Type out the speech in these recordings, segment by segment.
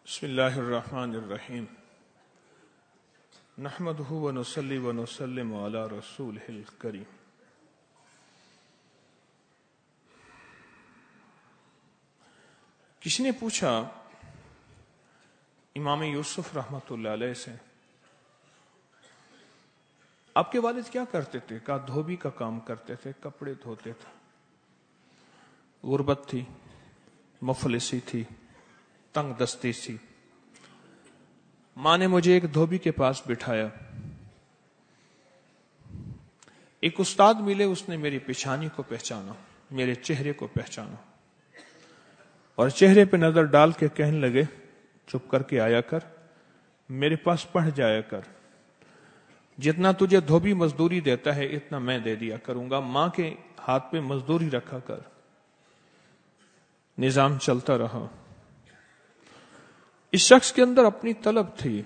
بسم اللہ الرحمن الرحیم نحمدہ ونصلی ونسلم علی رسولہ الکریم. کسی نے پوچھا امام یوسف رحمۃ اللہ علیہ سے، آپ کے والد کیا کرتے تھے؟ کہا دھوبی کا کام کرتے تھے، کپڑے دھوتے تھے. غربت تھی، مفلسی تھی، تنگ دستی تھی. ماں نے مجھے ایک دھوبی کے پاس بٹھایا. ایک استاد ملے، اس نے میری پیشانی کو پہچانا، میرے چہرے کو پہچانا اور چہرے پہ نظر ڈال کے کہنے لگے چپ کر کے آیا کر، میرے پاس پڑھ جایا کر، جتنا تجھے دھوبی مزدوری دیتا ہے اتنا میں دے دیا کروں گا، ماں کے ہاتھ پہ مزدوری رکھا کر. نظام چلتا رہا. اس شخص کے اندر اپنی طلب تھی.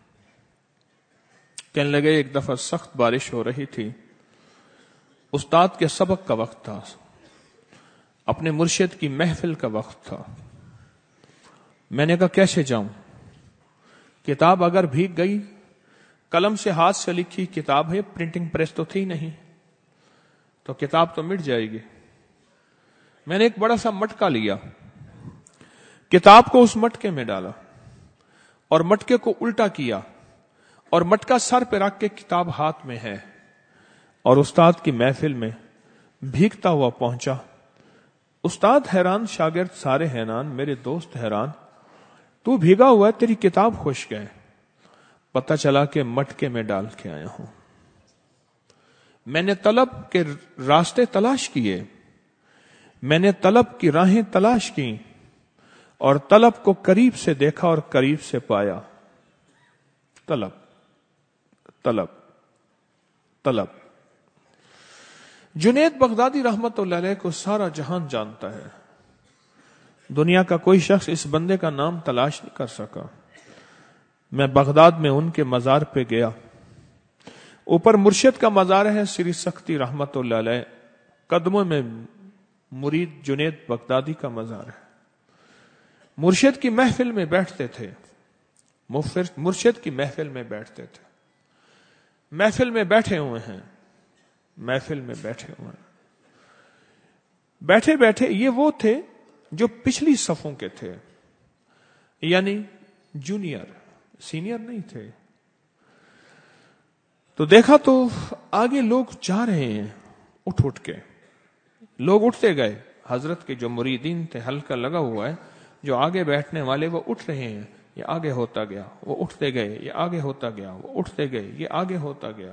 کہنے لگے ایک دفعہ سخت بارش ہو رہی تھی، استاد کے سبق کا وقت تھا، اپنے مرشد کی محفل کا وقت تھا. میں نے کہا کیسے جاؤں؟ کتاب اگر بھیگ گئی، قلم سے ہاتھ سے لکھی کتاب ہے، پرنٹنگ پریس تو تھی نہیں، تو کتاب تو مٹ جائے گی. میں نے ایک بڑا سا مٹکا لیا، کتاب کو اس مٹکے میں ڈالا اور مٹکے کو الٹا کیا اور مٹکا سر پہ رکھ کے کتاب ہاتھ میں ہے اور استاد کی محفل میں بھیگتا ہوا پہنچا. استاد حیران، شاگرد سارے حیران، میرے دوست حیران، تو بھیگا ہوا ہے، تیری کتاب خشک ہے. پتہ چلا کہ مٹکے میں ڈال کے آیا ہوں. میں نے طلب کے راستے تلاش کیے، میں نے طلب کی راہیں تلاش کی اور طلب کو قریب سے دیکھا اور قریب سے پایا. طلب طلب طلب. جنید بغدادی رحمت اللہ علیہ کو سارا جہان جانتا ہے. دنیا کا کوئی شخص اس بندے کا نام تلاش نہیں کر سکا. میں بغداد میں ان کے مزار پہ گیا. اوپر مرشد کا مزار ہے، سری سختی رحمت اللہ علیہ، قدموں میں مرید جنید بغدادی کا مزار ہے. مرشد کی محفل میں بیٹھتے تھے، مرشد کی محفل میں بیٹھتے تھے. محفل میں بیٹھے ہوئے ہیں، محفل میں بیٹھے ہوئے ہیں. بیٹھے بیٹھے یہ وہ تھے جو پچھلی صفوں کے تھے، یعنی جونیئر، سینئر نہیں تھے. تو دیکھا تو آگے لوگ جا رہے ہیں اٹھ اٹھ کے. لوگ اٹھتے گئے. حضرت کے جو مریدین تھے، حلقہ لگا ہوا ہے، جو آگے بیٹھنے والے وہ اٹھ رہے ہیں. یہ آگے ہوتا گیا، وہ اٹھتے گئے، یہ آگے ہوتا گیا، وہ اٹھتے گئے، یہ آگے ہوتا گیا.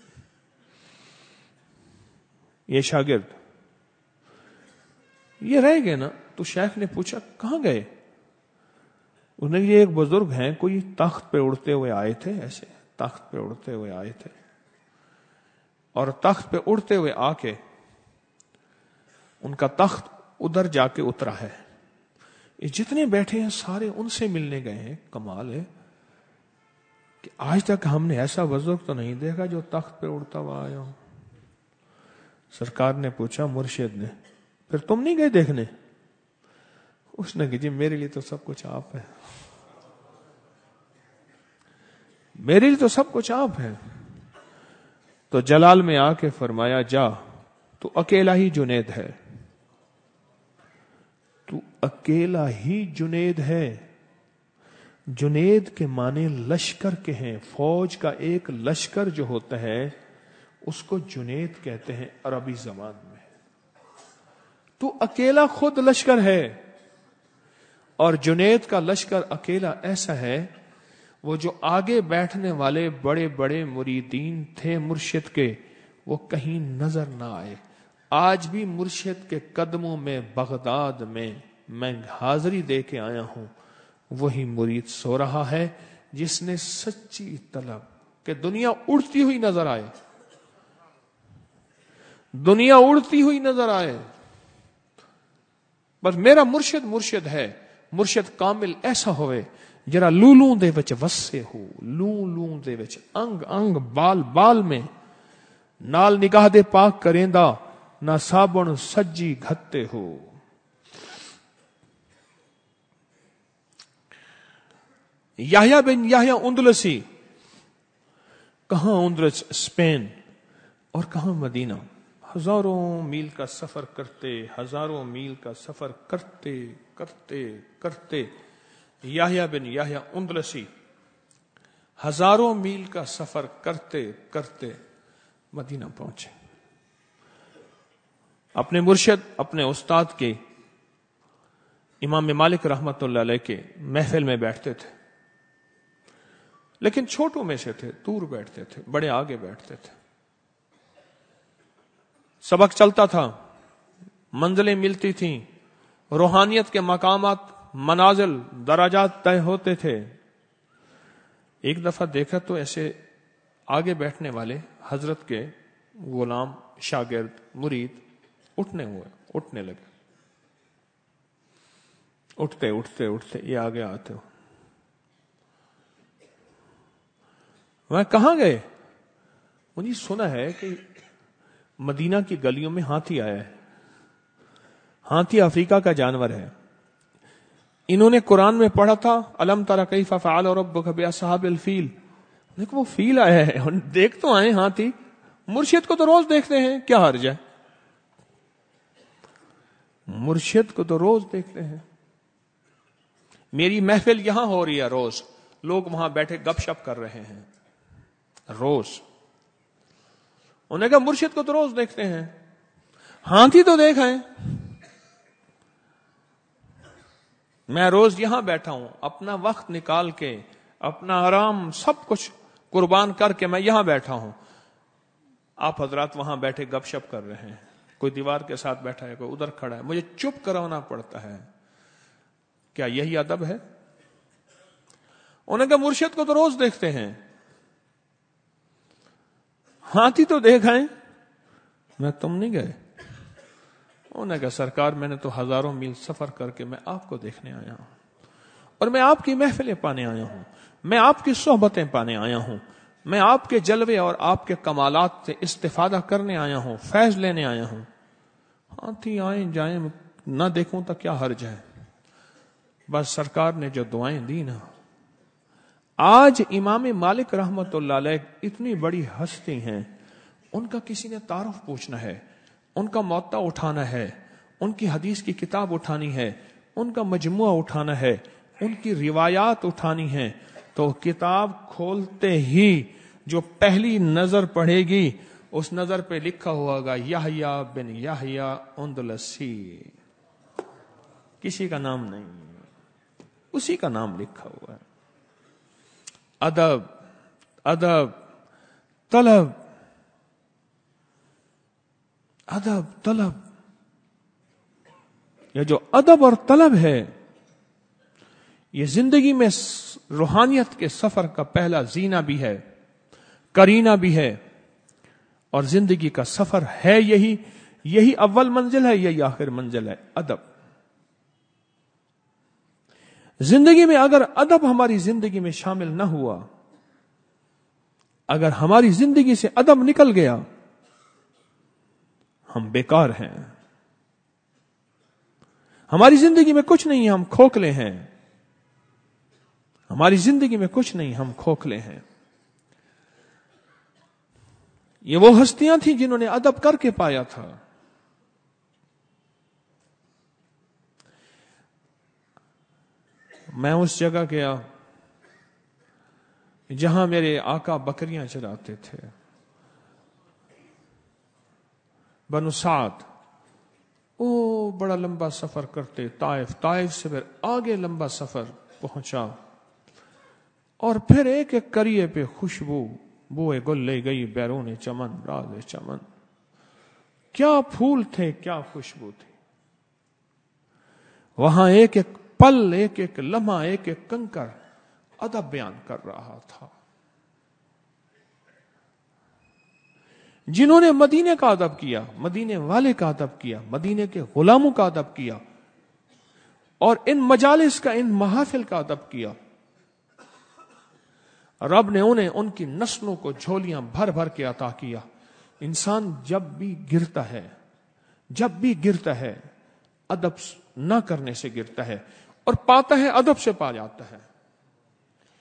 یہ شاگرد یہ رہ گئے نا. تو شیخ نے پوچھا کہاں گئے؟ انہوں نے یہ ایک بزرگ ہیں، کوئی تخت پہ اڑتے ہوئے آئے تھے، ایسے تخت پہ اڑتے ہوئے آئے تھے اور تخت پہ اڑتے ہوئے آ کے ان کا تخت ادھر جا کے اترا ہے. یہ جتنے بیٹھے ہیں سارے ان سے ملنے گئے ہیں. کمال ہے کہ آج تک ہم نے ایسا بزرگ تو نہیں دیکھا جو تخت پہ اڑتا ہوا آیا ہو. سرکار نے پوچھا، مرشد نے، پھر تم نہیں گئے دیکھنے؟ اس نے کہ جی میرے لیے تو سب کچھ آپ ہے، میرے لیے تو سب کچھ آپ ہے. تو جلال میں آ کے فرمایا جا، تو اکیلا ہی جنید ہے، تو اکیلا ہی جنید ہے. جنید کے معنی لشکر کے ہیں. فوج کا ایک لشکر جو ہوتا ہے اس کو جنید کہتے ہیں عربی زبان میں. تو اکیلا خود لشکر ہے. اور جنید کا لشکر اکیلا ایسا ہے، وہ جو آگے بیٹھنے والے بڑے بڑے مریدین تھے مرشد کے، وہ کہیں نظر نہ آئے. آج بھی مرشد کے قدموں میں بغداد میں میں حاضری دے کے آیا ہوں. وہی مرید سو رہا ہے جس نے سچی طلب کہ دنیا اڑتی ہوئی نظر آئے، دنیا اڑتی ہوئی نظر آئے، بس میرا مرشد مرشد ہے. مرشد کامل ایسا ہوئے جرا لولوں دے وچ وسے ہو، لوں دے وچ انگ انگ بال بال میں، نال نگاہ دے پاک کریندا نہ صابن سجی گھتے ہو. یحییٰ بن یحییٰ اندلسی، کہاں اندلس اسپین اور کہاں مدینہ، ہزاروں میل کا سفر کرتے، ہزاروں میل کا سفر کرتے کرتے کرتے یحییٰ بن یحییٰ اندلسی ہزاروں میل کا سفر کرتے کرتے مدینہ پہنچے. اپنے مرشد، اپنے استاد کے امام مالک رحمت اللہ علیہ کے محفل میں بیٹھتے تھے، لیکن چھوٹوں میں سے تھے، دور بیٹھتے تھے، بڑے آگے بیٹھتے تھے. سبق چلتا تھا، منزلیں ملتی تھیں، روحانیت کے مقامات، منازل، درجات طے ہوتے تھے. ایک دفعہ دیکھا تو ایسے آگے بیٹھنے والے حضرت کے غلام، شاگرد، مرید اٹھنے لگے. اٹھتے اٹھتے اٹھتے یہ آگے آتے ہو. میں کہاں گئے؟ مجھے سنا ہے کہ مدینہ کی گلیوں میں ہاتھی آیا ہے. ہاتھی افریقہ کا جانور ہے. انہوں نے قرآن میں پڑھا تھا الم تر کیف فعل ربک باصحاب الفیل. دیکھو وہ فیل آیا ہے، دیکھ تو آئے ہاتھی. مرشد کو تو روز دیکھتے ہیں، کیا حرج ہے؟ مرشد کو تو روز دیکھتے ہیں. میری محفل یہاں ہو رہی ہے، روز لوگ وہاں بیٹھے گپ شپ کر رہے ہیں، روز. انہوں نے کہا مرشد کو تو روز دیکھتے ہیں، ہاتھی تو دیکھیں. میں روز یہاں بیٹھا ہوں، اپنا وقت نکال کے، اپنا آرام سب کچھ قربان کر کے میں یہاں بیٹھا ہوں. آپ حضرات وہاں بیٹھے گپ شپ کر رہے ہیں، کوئی دیوار کے ساتھ بیٹھا ہے، کوئی ادھر کھڑا ہے، مجھے چپ کرانا پڑتا ہے. کیا یہی ادب ہے؟ انہوں نے کہا مرشد کو تو روز دیکھتے ہیں، ہاتھی تو دیکھیں. میں تم نہیں گئے؟ انہوں نے کہا سرکار میں نے تو ہزاروں میل سفر کر کے میں آپ کو دیکھنے آیا ہوں، اور میں آپ کی محفلیں پانے آیا ہوں، میں آپ کی صحبتیں پانے آیا ہوں، میں آپ کے جلوے اور آپ کے کمالات سے استفادہ کرنے آیا ہوں، فیض لینے آیا ہوں. ہاتھی آئیں جائیں نہ دیکھوں تو کیا حرج ہے؟ بس سرکار نے جو دعائیں دی نا. آج امام مالک رحمت اللہ علیہ اتنی بڑی ہستی ہیں، ان کا کسی نے تعارف پوچھنا ہے، ان کا موطا اٹھانا ہے، ان کی حدیث کی کتاب اٹھانی ہے، ان کا مجموعہ اٹھانا ہے، ان کی روایات اٹھانی ہے، تو کتاب کھولتے ہی جو پہلی نظر پڑے گی اس نظر پہ لکھا ہوا گا یحییٰ بن یحییٰ اندلسی. کسی کا نام نہیں، اسی کا نام لکھا ہوا ہے. ادب، ادب، طلب، ادب، طلب. یہ جو ادب اور طلب ہے یہ زندگی میں روحانیت کے سفر کا پہلا زینہ بھی ہے، کرینہ بھی ہے، اور زندگی کا سفر ہے یہی اول منزل ہے، یہی آخر منزل ہے. ادب. زندگی میں اگر ادب ہماری زندگی میں شامل نہ ہوا، اگر ہماری زندگی سے ادب نکل گیا، ہم بیکار ہیں، ہماری زندگی میں کچھ نہیں، ہم کھوکھلے ہیں. ہماری زندگی میں کچھ نہیں، ہم کھوکھلے ہیں. یہ وہ ہستیاں تھیں جنہوں نے ادب کر کے پایا تھا. میں اس جگہ گیا جہاں میرے آقا بکریاں چراتے تھے، بنو سعد. او بڑا لمبا سفر کرتے، طائف سے پھر آگے لمبا سفر پہنچا، اور پھر ایک ایک کریے پہ خوشبو، بوئے گل لے گئی بیرون چمن، راز چمن. کیا پھول تھے، کیا خوشبو تھی. وہاں ایک ایک پل، ایک ایک لمحہ، ایک ایک کنکر ادب بیان کر رہا تھا. جنہوں نے مدینے کا ادب کیا، مدینے والے کا ادب کیا، مدینے کے غلاموں کا ادب کیا، اور ان مجالس کا، ان محافل کا ادب کیا، رب نے انہیں ان کی نسلوں کو جھولیاں بھر بھر کے عطا کیا. انسان جب بھی گرتا ہے ادب نہ کرنے سے گرتا ہے، اور پاتا ہے ادب سے پا جاتا ہے.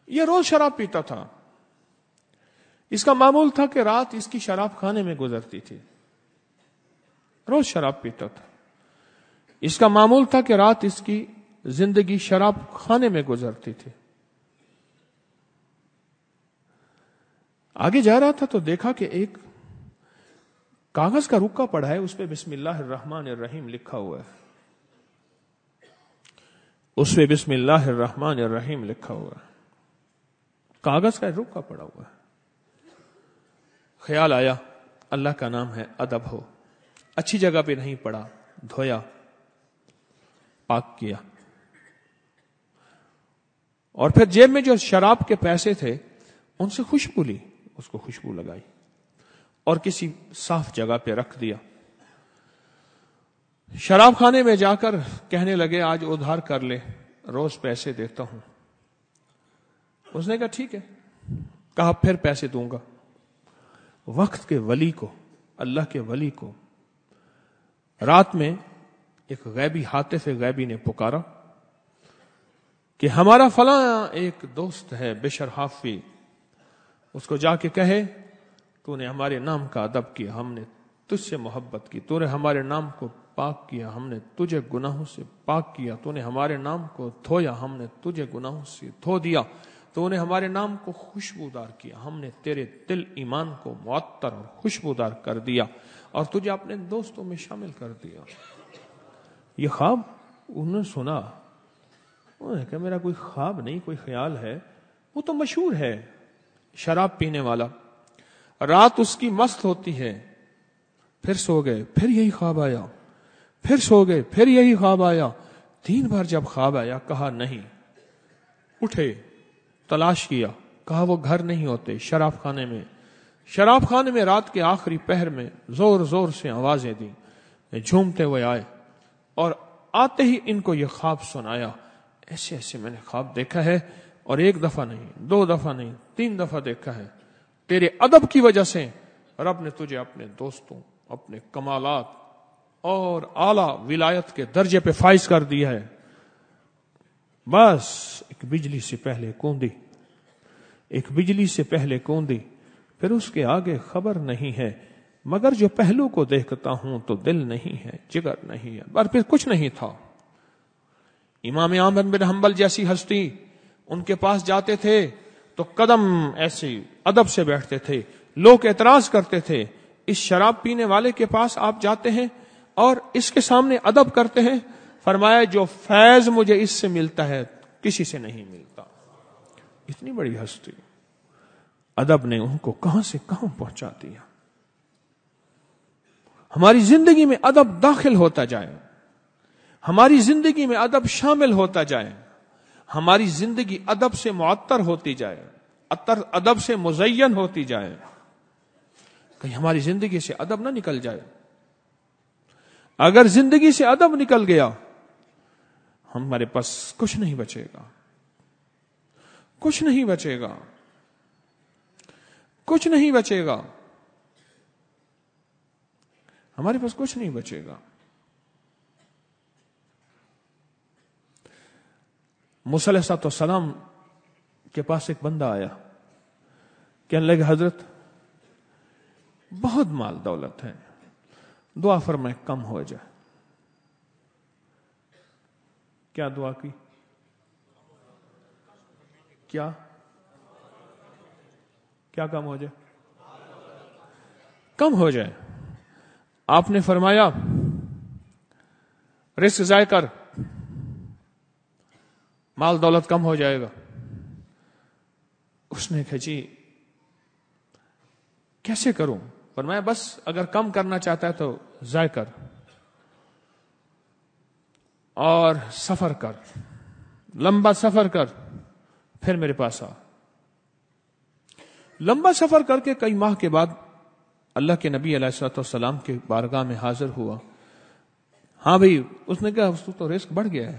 یہ روز شراب پیتا تھا. اس کا معمول تھا کہ رات اس کی شراب خانے میں گزرتی تھی. روز شراب پیتا تھا. اس کا معمول تھا کہ رات اس کی زندگی شراب خانے میں گزرتی تھی. آگے جا رہا تھا تو دیکھا کہ ایک کاغذ کا رکا پڑا ہے, اس پہ بسم اللہ الرحمن الرحیم لکھا ہوا ہے. اس پہ بسم اللہ الرحمن الرحیم لکھا ہوا ہے. کاغذ کا رکا پڑا ہوا ہے. خیال آیا اللہ کا نام ہے, ادب ہو. اچھی جگہ پہ نہیں پڑا, دھویا, پاک کیا, اور پھر جیب میں جو شراب کے پیسے تھے ان سے خوشبو لی, اس کو خوشبو لگائی اور کسی صاف جگہ پہ رکھ دیا. شراب خانے میں جا کر کہنے لگے آج ادھار کر لے, روز پیسے دیتا ہوں. اس نے کہا ٹھیک ہے. کہا پھر پیسے دوں گا. وقت کے ولی کو, اللہ کے ولی کو رات میں ایک غیبی ہاتف غیبی نے پکارا کہ ہمارا فلاں ایک دوست ہے بشر حافی, اس کو جا کے کہے تو نے ہمارے نام کا ادب کیا, ہم نے تجھ سے محبت کی, تو نے ہمارے نام کو پاک کیا, ہم نے تجھے گناہوں سے پاک کیا, تو نے ہمارے نام کو دھویا, ہم نے تجھے گناہوں سے دھو دیا, تو نے ہمارے نام کو خوشبودار کیا, ہم نے تیرے دل ایمان کو معطر اور خوشبودار کر دیا اور تجھے اپنے دوستوں میں شامل کر دیا. یہ خواب انہوں نے سنا, انہوں نے کہا میرا کوئی خواب نہیں, کوئی خیال ہے. وہ تو مشہور ہے شراب پینے والا, رات اس کی مست ہوتی ہے, پھر سو گئے, پھر یہی خواب آیا, پھر سو گئے, پھر یہی خواب آیا. 3 بار جب خواب آیا کہا نہیں. اٹھے, تلاش کیا, کہا وہ گھر نہیں ہوتے, شراب خانے میں. شراب خانے میں رات کے آخری پہر میں زور زور سے آوازیں دی, جھومتے ہوئے آئے اور آتے ہی ان کو یہ خواب سنایا. ایسے ایسے میں نے خواب دیکھا ہے, اور 1 دفعہ نہیں, 2 دفعہ نہیں, 3 دفعہ دیکھا ہے. تیرے ادب کی وجہ سے رب نے تجھے اپنے دوستوں, اپنے کمالات اور اعلی ولایت کے درجے پہ فائز کر دیا ہے. بس ایک بجلی سے پہلے کوندی, ایک بجلی سے پہلے کوندی, پھر اس کے آگے خبر نہیں ہے, مگر جو پہلو کو دیکھتا ہوں تو دل نہیں ہے, جگر نہیں ہے, اور پھر کچھ نہیں تھا. امام احمد بن حنبل جیسی ہستی, ان کے پاس جاتے تھے تو قدم ایسے ادب سے بیٹھتے تھے. لوگ اعتراض کرتے تھے اس شراب پینے والے کے پاس آپ جاتے ہیں اور اس کے سامنے ادب کرتے ہیں. فرمایا جو فیض مجھے اس سے ملتا ہے کسی سے نہیں ملتا. اتنی بڑی ہستی, ادب نے ان کو کہاں سے کہاں پہنچا دیا. ہماری زندگی میں ادب داخل ہوتا جائے, ہماری زندگی میں ادب شامل ہوتا جائے, ہماری زندگی ادب سے معطر ہوتی جائے, ادب سے مزین ہوتی جائے, کہیں ہماری زندگی سے ادب نہ نکل جائے. اگر زندگی سے ادب نکل گیا ہمارے پاس کچھ نہیں بچے گا, کچھ نہیں بچے گا, کچھ نہیں بچے گا, ہمارے پاس کچھ نہیں بچے گا. موسیٰ علیہ السلام کے پاس ایک بندہ آیا, کہنے لگے حضرت بہت مال دولت ہے, دعا فرمائے کم ہو جائے. کیا دعا کی؟ کیا کم ہو جائے؟ کم ہو جائے. آپ نے فرمایا رزق ضائع کر, مال دولت کم ہو جائے گا. اس نے کہا جی کیسے کروں؟ فرمایا بس اگر کم کرنا چاہتا ہے تو ضائع کر اور سفر کر, لمبا سفر کر, پھر میرے پاس آ. لمبا سفر کر کے کئی ماہ کے بعد اللہ کے نبی علیہ الصلوۃ والسلام کے بارگاہ میں حاضر ہوا. ہاں بھائی, اس نے کہا اس تو رزق بڑھ گیا ہے.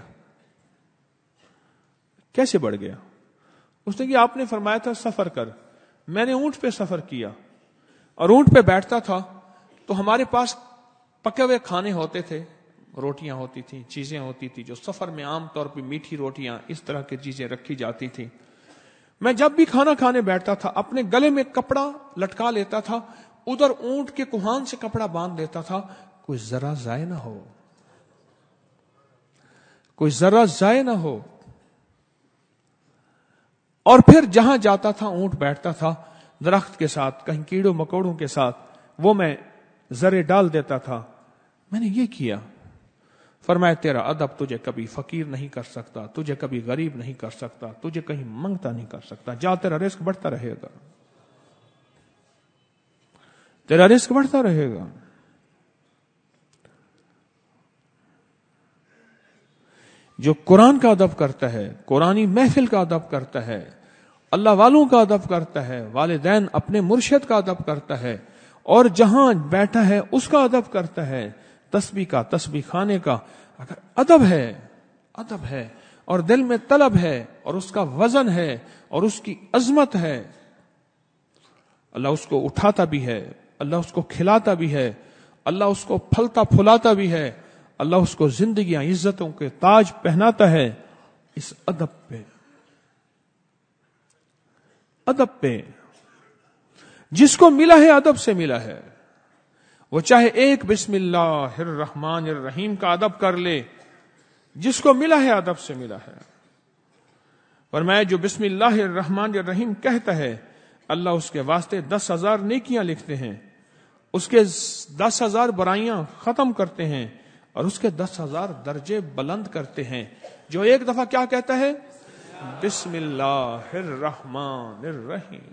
کیسے بڑھ گیا؟ اس نے کہا آپ نے فرمایا تھا سفر کر, میں نے اونٹ پہ سفر کیا اور اونٹ پہ بیٹھتا تھا تو ہمارے پاس پکے ہوئے کھانے ہوتے تھے, روٹیاں ہوتی تھیں, چیزیں ہوتی تھی جو سفر میں عام طور پہ میٹھی روٹیاں اس طرح کی چیزیں رکھی جاتی تھیں. میں جب بھی کھانا کھانے بیٹھتا تھا اپنے گلے میں کپڑا لٹکا لیتا تھا, ادھر اونٹ کے کوہان سے کپڑا باندھ دیتا تھا, کوئی ذرا ضائع نہ ہو, کوئی ذرا ضائع نہ ہو. اور پھر جہاں جاتا تھا اونٹ بیٹھتا تھا درخت کے ساتھ, کہیں کیڑوں مکوڑوں کے ساتھ, وہ میں ذرے ڈال دیتا تھا. میں نے یہ کیا. فرمایا تیرا ادب تجھے کبھی فقیر نہیں کر سکتا, تجھے کبھی غریب نہیں کر سکتا, تجھے کہیں منگتا نہیں کر سکتا. جا تیرا رزق بڑھتا رہے گا, تیرا رزق بڑھتا رہے گا. جو قرآن کا ادب کرتا ہے, قرآنی محفل کا ادب کرتا ہے, اللہ والوں کا ادب کرتا ہے, والدین اپنے مرشد کا ادب کرتا ہے, اور جہاں بیٹھا ہے اس کا ادب کرتا ہے, تسبیح کا, تسبیح خانے کا, اگر ادب ہے اور دل میں طلب ہے اور اس کا وزن ہے اور اس کی عظمت ہے, اللہ اس کو اٹھاتا بھی ہے, اللہ اس کو کھلاتا بھی ہے, اللہ اس کو پھلتا پھلاتا بھی ہے, اللہ اس کو زندگیاں عزتوں کے تاج پہناتا ہے. اس ادب پہ جس کو ملا ہے ادب سے ملا ہے, وہ چاہے ایک بسم اللہ الرحمن الرحیم کا ادب کر لے, جس کو ملا ہے ادب سے ملا ہے. فرمایا جو بسم اللہ الرحمن الرحیم کہتا ہے اللہ اس کے واسطے 10,000 نیکیاں لکھتے ہیں, اس کے 10,000 برائیاں ختم کرتے ہیں, اور اس کے 10,000 درجے بلند کرتے ہیں. جو ایک دفعہ کیا کہتا ہے, بسم اللہ الرحمن الرحیم.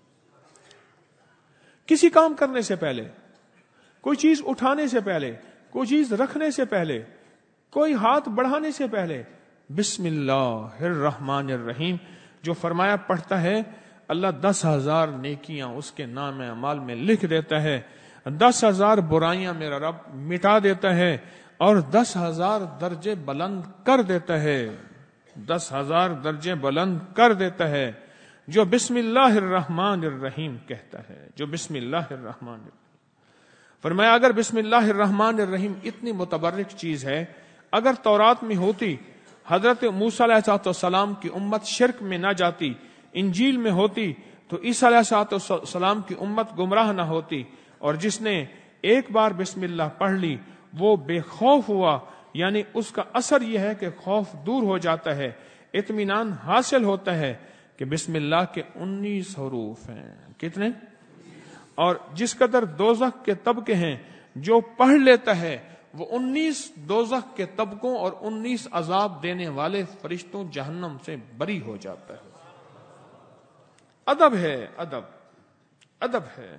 کسی کام کرنے سے پہلے, کوئی چیز اٹھانے سے پہلے, کوئی چیز رکھنے سے پہلے, کوئی ہاتھ بڑھانے سے پہلے بسم اللہ الرحمن الرحیم جو فرمایا پڑھتا ہے, اللہ 10,000 نیکیاں اس کے نام اعمال میں لکھ دیتا ہے, 10,000 برائیاں میرا رب مٹا دیتا ہے, اور 10,000 درجے بلند کر دیتا ہے, 10,000 درجے بلند کر دیتا ہے جو بسم اللہ الرحمن الرحیم کہتا ہے. جو بسم اللہ الرحمن الرحیم فرمایا, اگر بسم اللہ الرحمن الرحیم اتنی متبرک چیز ہے, اگر تورات میں ہوتی حضرت موسیٰ علیہ السلام کی امت شرک میں نہ جاتی, انجیل میں ہوتی تو عیسیٰ علیہ السلام کی امت گمراہ نہ ہوتی, اور جس نے ایک بار بسم اللہ پڑھ لی وہ بے خوف ہوا, یعنی اس کا اثر یہ ہے کہ خوف دور ہو جاتا ہے, اطمینان حاصل ہوتا ہے کہ بسم اللہ کے 19 حروف ہیں. کتنے؟ اور جس قدر دوزخ کے طبقے ہیں, جو پڑھ لیتا ہے وہ 19 دوزخ کے طبقوں اور 19 عذاب دینے والے فرشتوں جہنم سے بری ہو جاتا ہے. ادب ہے, ادب ہے.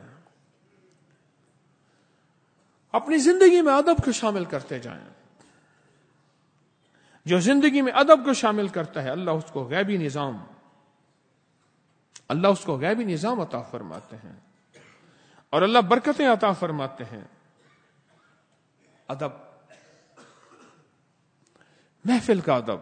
اپنی زندگی میں ادب کو شامل کرتے جائیں. جو زندگی میں ادب کو شامل کرتا ہے اللہ اس کو غیبی نظام عطا فرماتے ہیں, اور اللہ برکتیں عطا فرماتے ہیں. ادب, محفل کا ادب.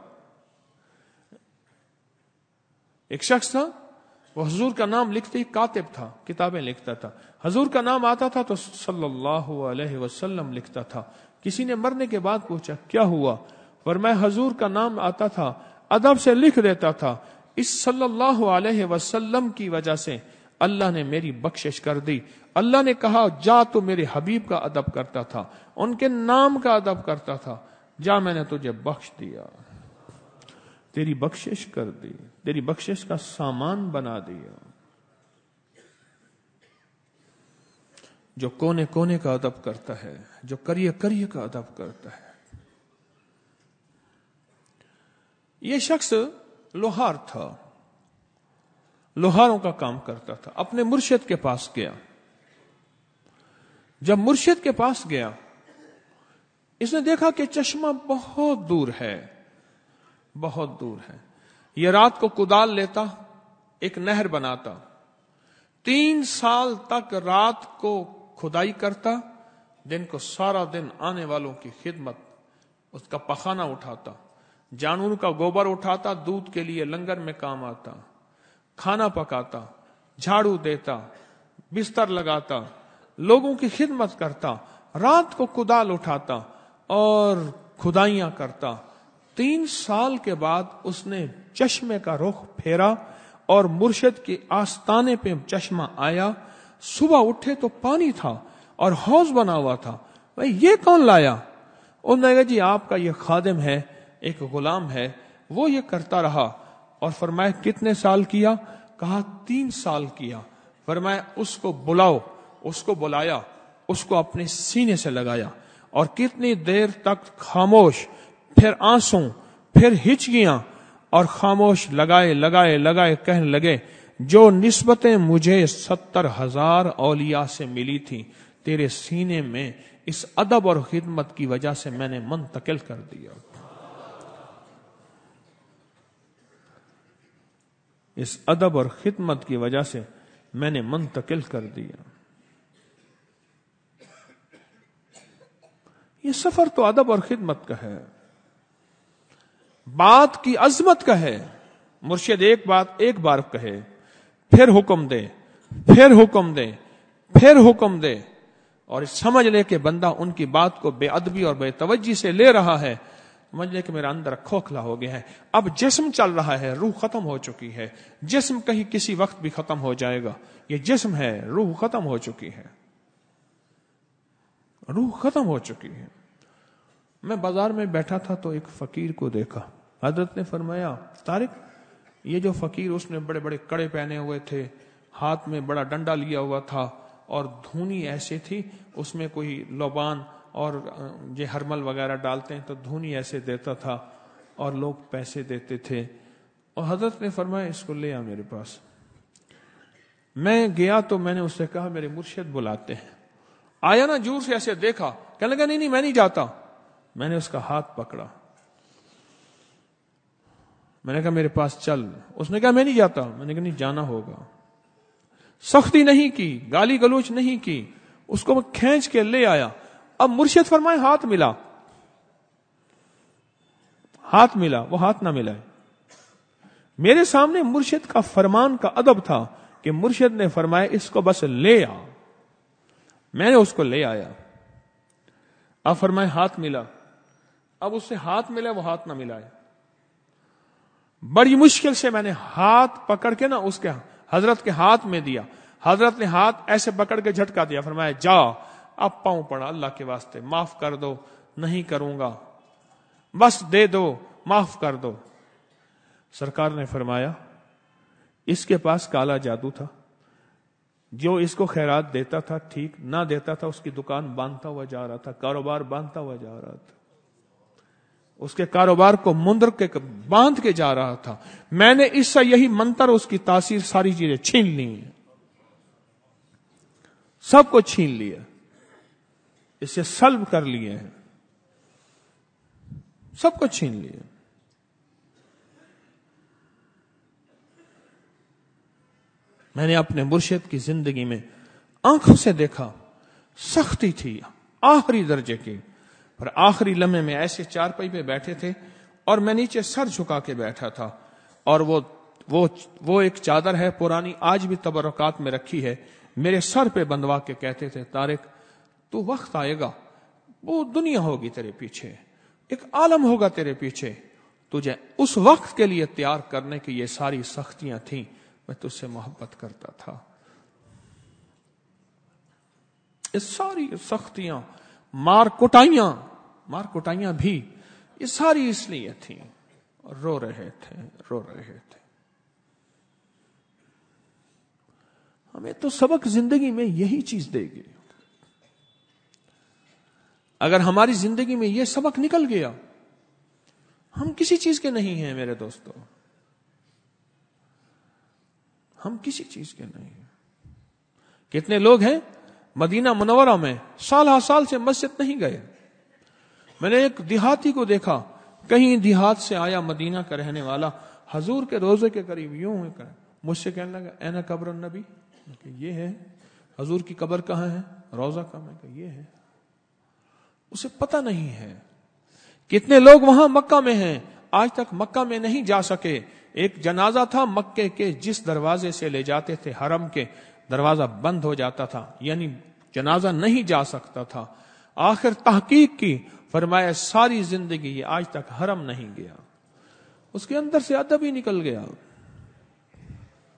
ایک شخص تھا, وہ حضور کا نام لکھتے ہی کاتب تھا, کتابیں لکھتا تھا. حضور کا نام آتا تھا تو صلی اللہ علیہ وسلم لکھتا تھا. کسی نے مرنے کے بعد پوچھا کیا ہوا, فرمایا حضور کا نام آتا تھا, ادب سے لکھ دیتا تھا, اس صلی اللہ علیہ وسلم کی وجہ سے اللہ نے میری بخشش کر دی. اللہ نے کہا جا تو میرے حبیب کا ادب کرتا تھا, ان کے نام کا ادب کرتا تھا, جا میں نے تجھے بخش دیا, تیری بخشش کر دی, تیری بخشش کا سامان بنا دیا. جو کونے کونے کا ادب کرتا ہے, جو کریے کریے کا ادب کرتا ہے. یہ شخص لوہار تھا, لوہاروں کا کام کرتا تھا. اپنے مرشد کے پاس گیا. جب مرشد کے پاس گیا اس نے دیکھا کہ چشمہ بہت دور ہے, بہت دور ہے. یہ رات کو کدال لیتا, ایک نہر بناتا, 3 سال تک رات کو کھدائی کرتا, دن کو سارا دن آنے والوں کی خدمت, اس کا پخانہ اٹھاتا, جانور کا گوبر اٹھاتا, دودھ کے لیے لنگر میں کام آتا, کھانا پکاتا, جھاڑو دیتا, بستر لگاتا, لوگوں کی خدمت کرتا, رات کو کدال اٹھاتا اور کھدائیاں کرتا. 3 سال کے بعد اس نے چشمے کا رخ پھیرا اور مرشد کے آستانے پہ چشمہ آیا. صبح اٹھے تو پانی تھا اور حوض بنا ہوا تھا. بھائی یہ کون لایا؟ انہوں نے کہا جی آپ کا یہ خادم ہے, ایک غلام ہے, وہ یہ کرتا رہا. اور فرمایا کتنے سال کیا؟ کہا 3 سال کیا. فرمایا اس کو بلاؤ. اس کو بلایا, اس کو اپنے سینے سے لگایا اور کتنی دیر تک خاموش, پھر آنسوں, پھر ہچکیاں, اور خاموش لگائے لگائے لگائے کہنے لگے جو نسبتیں مجھے 70,000 اولیاء سے ملی تھی تیرے سینے میں اس ادب اور خدمت کی وجہ سے میں نے منتقل کر دیا. اس ادب اور خدمت کی وجہ سے میں نے منتقل کر دیا. یہ سفر تو ادب اور خدمت کا ہے, بات کی عظمت کا ہے. مرشد ایک بات ایک بار کہے, پھر حکم دے, پھر حکم دے, پھر حکم دے, اور سمجھ لے کہ بندہ ان کی بات کو بے ادبی اور بے توجہی سے لے رہا ہے. سمجھ لے کہ میرا اندر کھوکھلا ہو گیا ہے. اب جسم چل رہا ہے, روح ختم ہو چکی ہے. جسم کہیں کسی وقت بھی ختم ہو جائے گا. یہ جسم ہے, روح ختم ہو چکی ہے. روح ختم ہو چکی ہے. میں بازار میں بیٹھا تھا تو ایک فقیر کو دیکھا. حضرت نے فرمایا طارق, یہ جو فقیر, اس نے بڑے بڑے کڑے پہنے ہوئے تھے, ہاتھ میں بڑا ڈنڈا لیا ہوا تھا, اور دھونی ایسے تھی, اس میں کوئی لوبان اور یہ ہرمل وغیرہ ڈالتے ہیں تو دھونی ایسے دیتا تھا, اور لوگ پیسے دیتے تھے. اور حضرت نے فرمایا اس کو لے آ میرے پاس. میں گیا تو میں نے اس سے کہا میرے مرشد بلاتے ہیں. آیا نا, جور سے ایسے دیکھا, کہنے لگا نہیں میں نہیں جاتا. میں نے اس کا ہاتھ پکڑا, میں نے کہا میرے پاس چل. اس نے کہا میں نہیں جاتا. میں نے کہا نہیں جانا ہوگا. سختی نہیں کی, گالی گلوچ نہیں کی, اس کو میں کھینچ کے لے آیا. اب مرشد فرمائے ہاتھ ملا, ہاتھ ملا, وہ ہاتھ نہ ملائے. میرے سامنے مرشد کا فرمان کا ادب تھا کہ مرشد نے فرمایا اس کو بس لے آ. میں نے اس کو لے آیا. اب فرمائے ہاتھ ملا. اب اس سے ہاتھ ملا, وہ ہاتھ نہ ملائے. بڑی مشکل سے میں نے ہاتھ پکڑ کے نا اس کے حضرت کے ہاتھ میں دیا. حضرت نے ہاتھ ایسے پکڑ کے جھٹکا دیا. فرمایا جا, اب پاؤں پڑا, اللہ کے واسطے معاف کر دو, نہیں کروں گا, بس دے دو, معاف کر دو. سرکار نے فرمایا اس کے پاس کالا جادو تھا, جو اس کو خیرات دیتا تھا ٹھیک, نہ دیتا تھا اس کی دکان باندھتا ہوا جا رہا تھا, کاروبار باندھتا ہوا جا رہا تھا, اس کے کاروبار کو مندر کے باندھ کے جا رہا تھا. میں نے اس سے یہی منتر, اس کی تاثیر, ساری چیزیں چھین لی, سب کو چھین لیا, اس سے سلب کر لیے ہیں, سب کو چھین لیے. میں نے اپنے مرشد کی زندگی میں آنکھوں سے دیکھا, سختی تھی آخری درجے کی, پر آخری لمحے میں ایسے چارپائی پہ بیٹھے تھے اور میں نیچے سر جھکا کے بیٹھا تھا, اور وہ ایک چادر ہے پرانی, آج بھی تبرکات میں رکھی ہے, میرے سر پہ بندوا کے کہتے تھے طارق تو وقت آئے گا, وہ دنیا ہوگی تیرے پیچھے, ایک عالم ہوگا تیرے پیچھے, تجھے اس وقت کے لیے تیار کرنے کی یہ ساری سختیاں تھیں, میں تجھ سے محبت کرتا تھا. یہ ساری سختیاں, مار کٹائیاں بھی, یہ ساری اس لیے تھیں, رو رہے تھے. ہمیں تو سبق زندگی میں یہی چیز دے گی. اگر ہماری زندگی میں یہ سبق نکل گیا, ہم کسی چیز کے نہیں ہیں میرے دوستو, ہم کسی چیز کے نہیں ہیں. کتنے لوگ ہیں مدینہ منورہ میں سال ہر سال سے مسجد نہیں گئے. میں نے ایک دیہاتی کو دیکھا, کہیں دیہات سے آیا, مدینہ کا رہنے والا, حضور کے روزے کے قریب یوں مجھ سے کہنے لگا اینا قبر النبی, کہ یہ ہے حضور کی قبر کہاں ہے, روزہ کہاں ہے, کہ یہ ہے. اسے پتہ نہیں ہے. کتنے لوگ وہاں مکہ میں ہیں, آج تک مکہ میں نہیں جا سکے. ایک جنازہ تھا مکے کے, جس دروازے سے لے جاتے تھے حرم کے, دروازہ بند ہو جاتا تھا, یعنی جنازہ نہیں جا سکتا تھا. آخر تحقیق کی, فرمایا ساری زندگی یہ آج تک حرم نہیں گیا. اس کے اندر سے ادب ہی نکل گیا.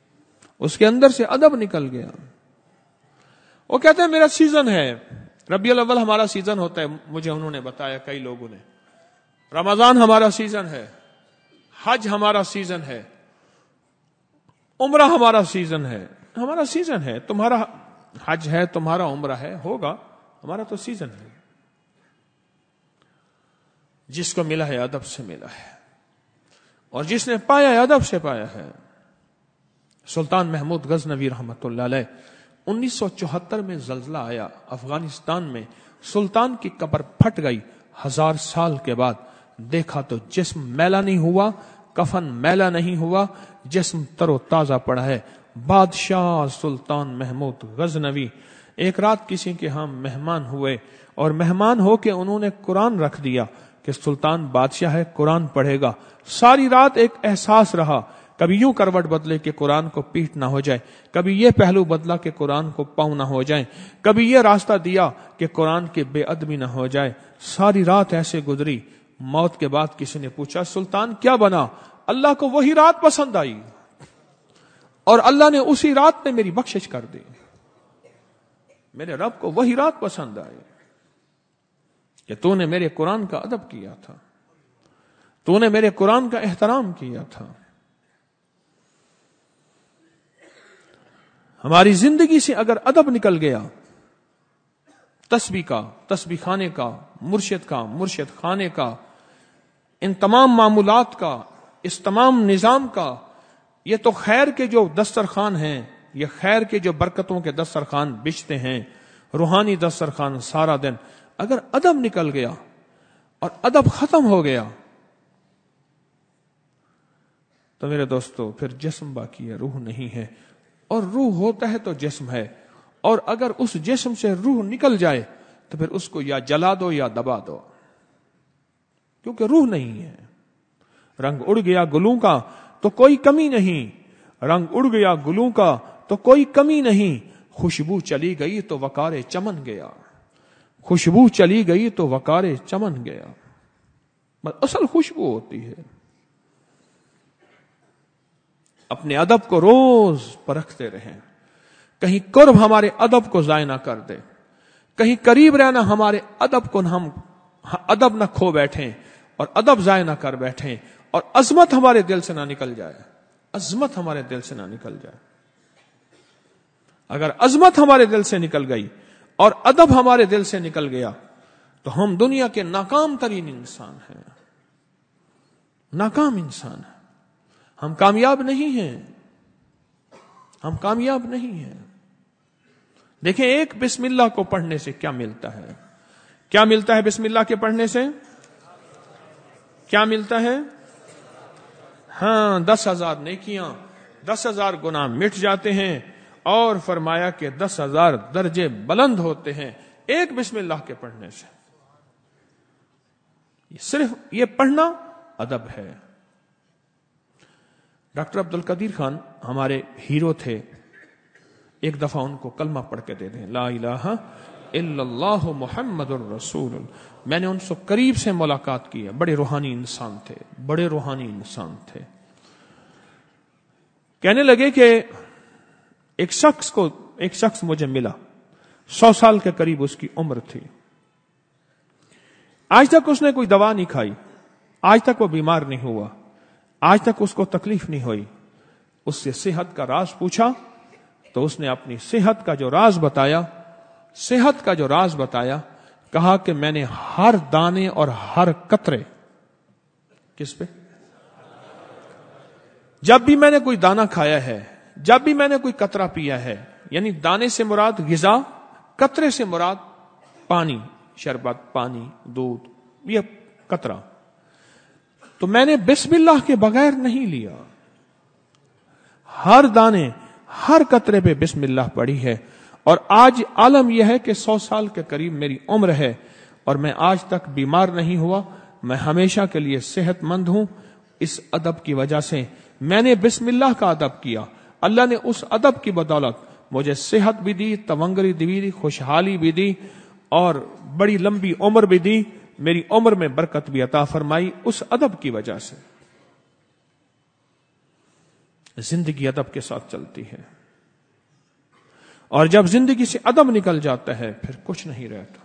اس کے اندر سے ادب نکل گیا. وہ کہتے ہیں میرا سیزن ہے، ربیع الاول ہمارا سیزن ہوتا ہے، مجھے انہوں نے بتایا کئی لوگوں نے. رمضان ہمارا سیزن ہے، حج ہمارا سیزن ہے، عمرہ ہمارا سیزن ہے. ہمارا سیزن ہے، تمہارا حج ہے، تمہارا عمرہ ہے، ہوگا، ہمارا تو سیزن ہے. جس کو ملا ہے ادب سے ملا ہے، اور جس نے پایا ہے ادب سے پایا ہے. سلطان محمود غزنوی رحمت اللہ علیہ 1974 میں زلزلہ آیا افغانستان میں، سلطان کی قبر پھٹ گئی. 1000 سال کے بعد دیکھا تو جسم میلا نہیں ہوا، کفن میلا نہیں ہوا، جسم تر و تازہ پڑا ہے. بادشاہ سلطان محمود غزنوی ایک رات کسی کے ہاں مہمان ہوئے، اور مہمان ہو کے انہوں نے قرآن رکھ دیا کہ سلطان بادشاہ ہے، قرآن پڑھے گا. ساری رات ایک احساس رہا، کبھی یوں کروٹ بدلے کہ قرآن کو پیٹ نہ ہو جائے، کبھی یہ پہلو بدلا کہ قرآن کو پاؤں نہ ہو جائیں، کبھی یہ راستہ دیا کہ قرآن کی بے ادبی نہ ہو جائے. ساری رات ایسے گزری. موت کے بعد کسی نے پوچھا سلطان کیا بنا؟ اللہ کو وہی رات پسند آئی، اور اللہ نے اسی رات میں میری بخشش کر دی. میرے رب کو وہی رات پسند آئی کہ تو نے میرے قرآن کا ادب کیا تھا، تو نے میرے قرآن کا احترام کیا تھا. ہماری زندگی سے اگر ادب نکل گیا، تسبیح کا، تسبیح خانے کا، مرشد خانے کا، ان تمام معمولات کا، اس تمام نظام کا، یہ تو خیر کے جو دسترخوان ہیں، یہ خیر کے جو برکتوں کے دسترخوان بچھتے ہیں، روحانی دسترخوان سارا دن، اگر ادب نکل گیا اور ادب ختم ہو گیا تو میرے دوستو پھر جسم باقی ہے، روح نہیں ہے. اور روح ہوتا ہے تو جسم ہے، اور اگر اس جسم سے روح نکل جائے تو پھر اس کو یا جلا دو یا دبا دو، کیونکہ روح نہیں ہے. رنگ اڑ گیا گلوں کا تو کوئی کمی نہیں، رنگ اڑ گیا گلوں کا تو کوئی کمی نہیں. خوشبو چلی گئی تو وقار چمن گیا، خوشبو چلی گئی تو وقار چمن گیا. بس اصل خوشبو ہوتی ہے. اپنے ادب کو روز پرکھتے رہیں، کہیں قرب ہمارے ادب کو ضائع نہ کر دے، کہیں قریب رہنا ہمارے ادب کو ہم ادب نہ کھو بیٹھیں اور ادب ضائع نہ کر بیٹھیں، اور عظمت ہمارے دل سے نہ نکل جائے، عظمت ہمارے دل سے نہ نکل جائے. اگر عظمت ہمارے دل سے نکل گئی اور ادب ہمارے دل سے نکل گیا تو ہم دنیا کے ناکام ترین انسان ہیں، ناکام انسان ہیں. ہم کامیاب نہیں ہیں، ہم کامیاب نہیں ہیں. دیکھیں ایک بسم اللہ کو پڑھنے سے کیا ملتا ہے؟ کیا ملتا ہے بسم اللہ کے پڑھنے سے؟ کیا ملتا ہے؟ ہاں 10,000 نیکیاں، 10,000 گناہ مٹ جاتے ہیں، اور فرمایا کہ 10,000 درجے بلند ہوتے ہیں ایک بسم اللہ کے پڑھنے سے. صرف یہ پڑھنا ادب ہے. ڈاکٹر عبد القدیر خان ہمارے ہیرو تھے. ایک دفعہ ان کو کلمہ پڑھ کے دے دیں، لا الہ الا اللہ محمد الرسول اللہ. میں نے ان سے قریب سے ملاقات کی ہے، بڑے روحانی انسان تھے، بڑے روحانی انسان تھے. کہنے لگے کہ ایک شخص مجھے ملا، 100 سال کے قریب اس کی عمر تھی. آج تک اس نے کوئی دوا نہیں کھائی، آج تک وہ بیمار نہیں ہوا، آج تک اس کو تکلیف نہیں ہوئی. اس سے صحت کا راز پوچھا تو اس نے اپنی صحت کا جو راز بتایا، کہا کہ میں نے ہر دانے اور ہر قطرے، کس پہ؟ جب بھی میں نے کوئی دانہ کھایا ہے، جب بھی میں نے کوئی قطرہ پیا ہے، یعنی دانے سے مراد غذا، قطرے سے مراد پانی، شربت، پانی، دودھ، یہ قطرہ، تو میں نے بسم اللہ کے بغیر نہیں لیا. ہر دانے، ہر قطرے پہ بسم اللہ پڑھی ہے. اور آج عالم یہ ہے کہ 100 سال کے قریب میری عمر ہے اور میں آج تک بیمار نہیں ہوا، میں ہمیشہ کے لیے صحت مند ہوں. اس ادب کی وجہ سے میں نے بسم اللہ کا ادب کیا. اللہ نے اس ادب کی بدولت مجھے صحت بھی دی، تونگری بھی دی، خوشحالی بھی دی، اور بڑی لمبی عمر بھی دی. میری عمر میں برکت بھی عطا فرمائی اس ادب کی وجہ سے. زندگی ادب کے ساتھ چلتی ہے، اور جب زندگی سے ادب نکل جاتا ہے پھر کچھ نہیں رہتا۔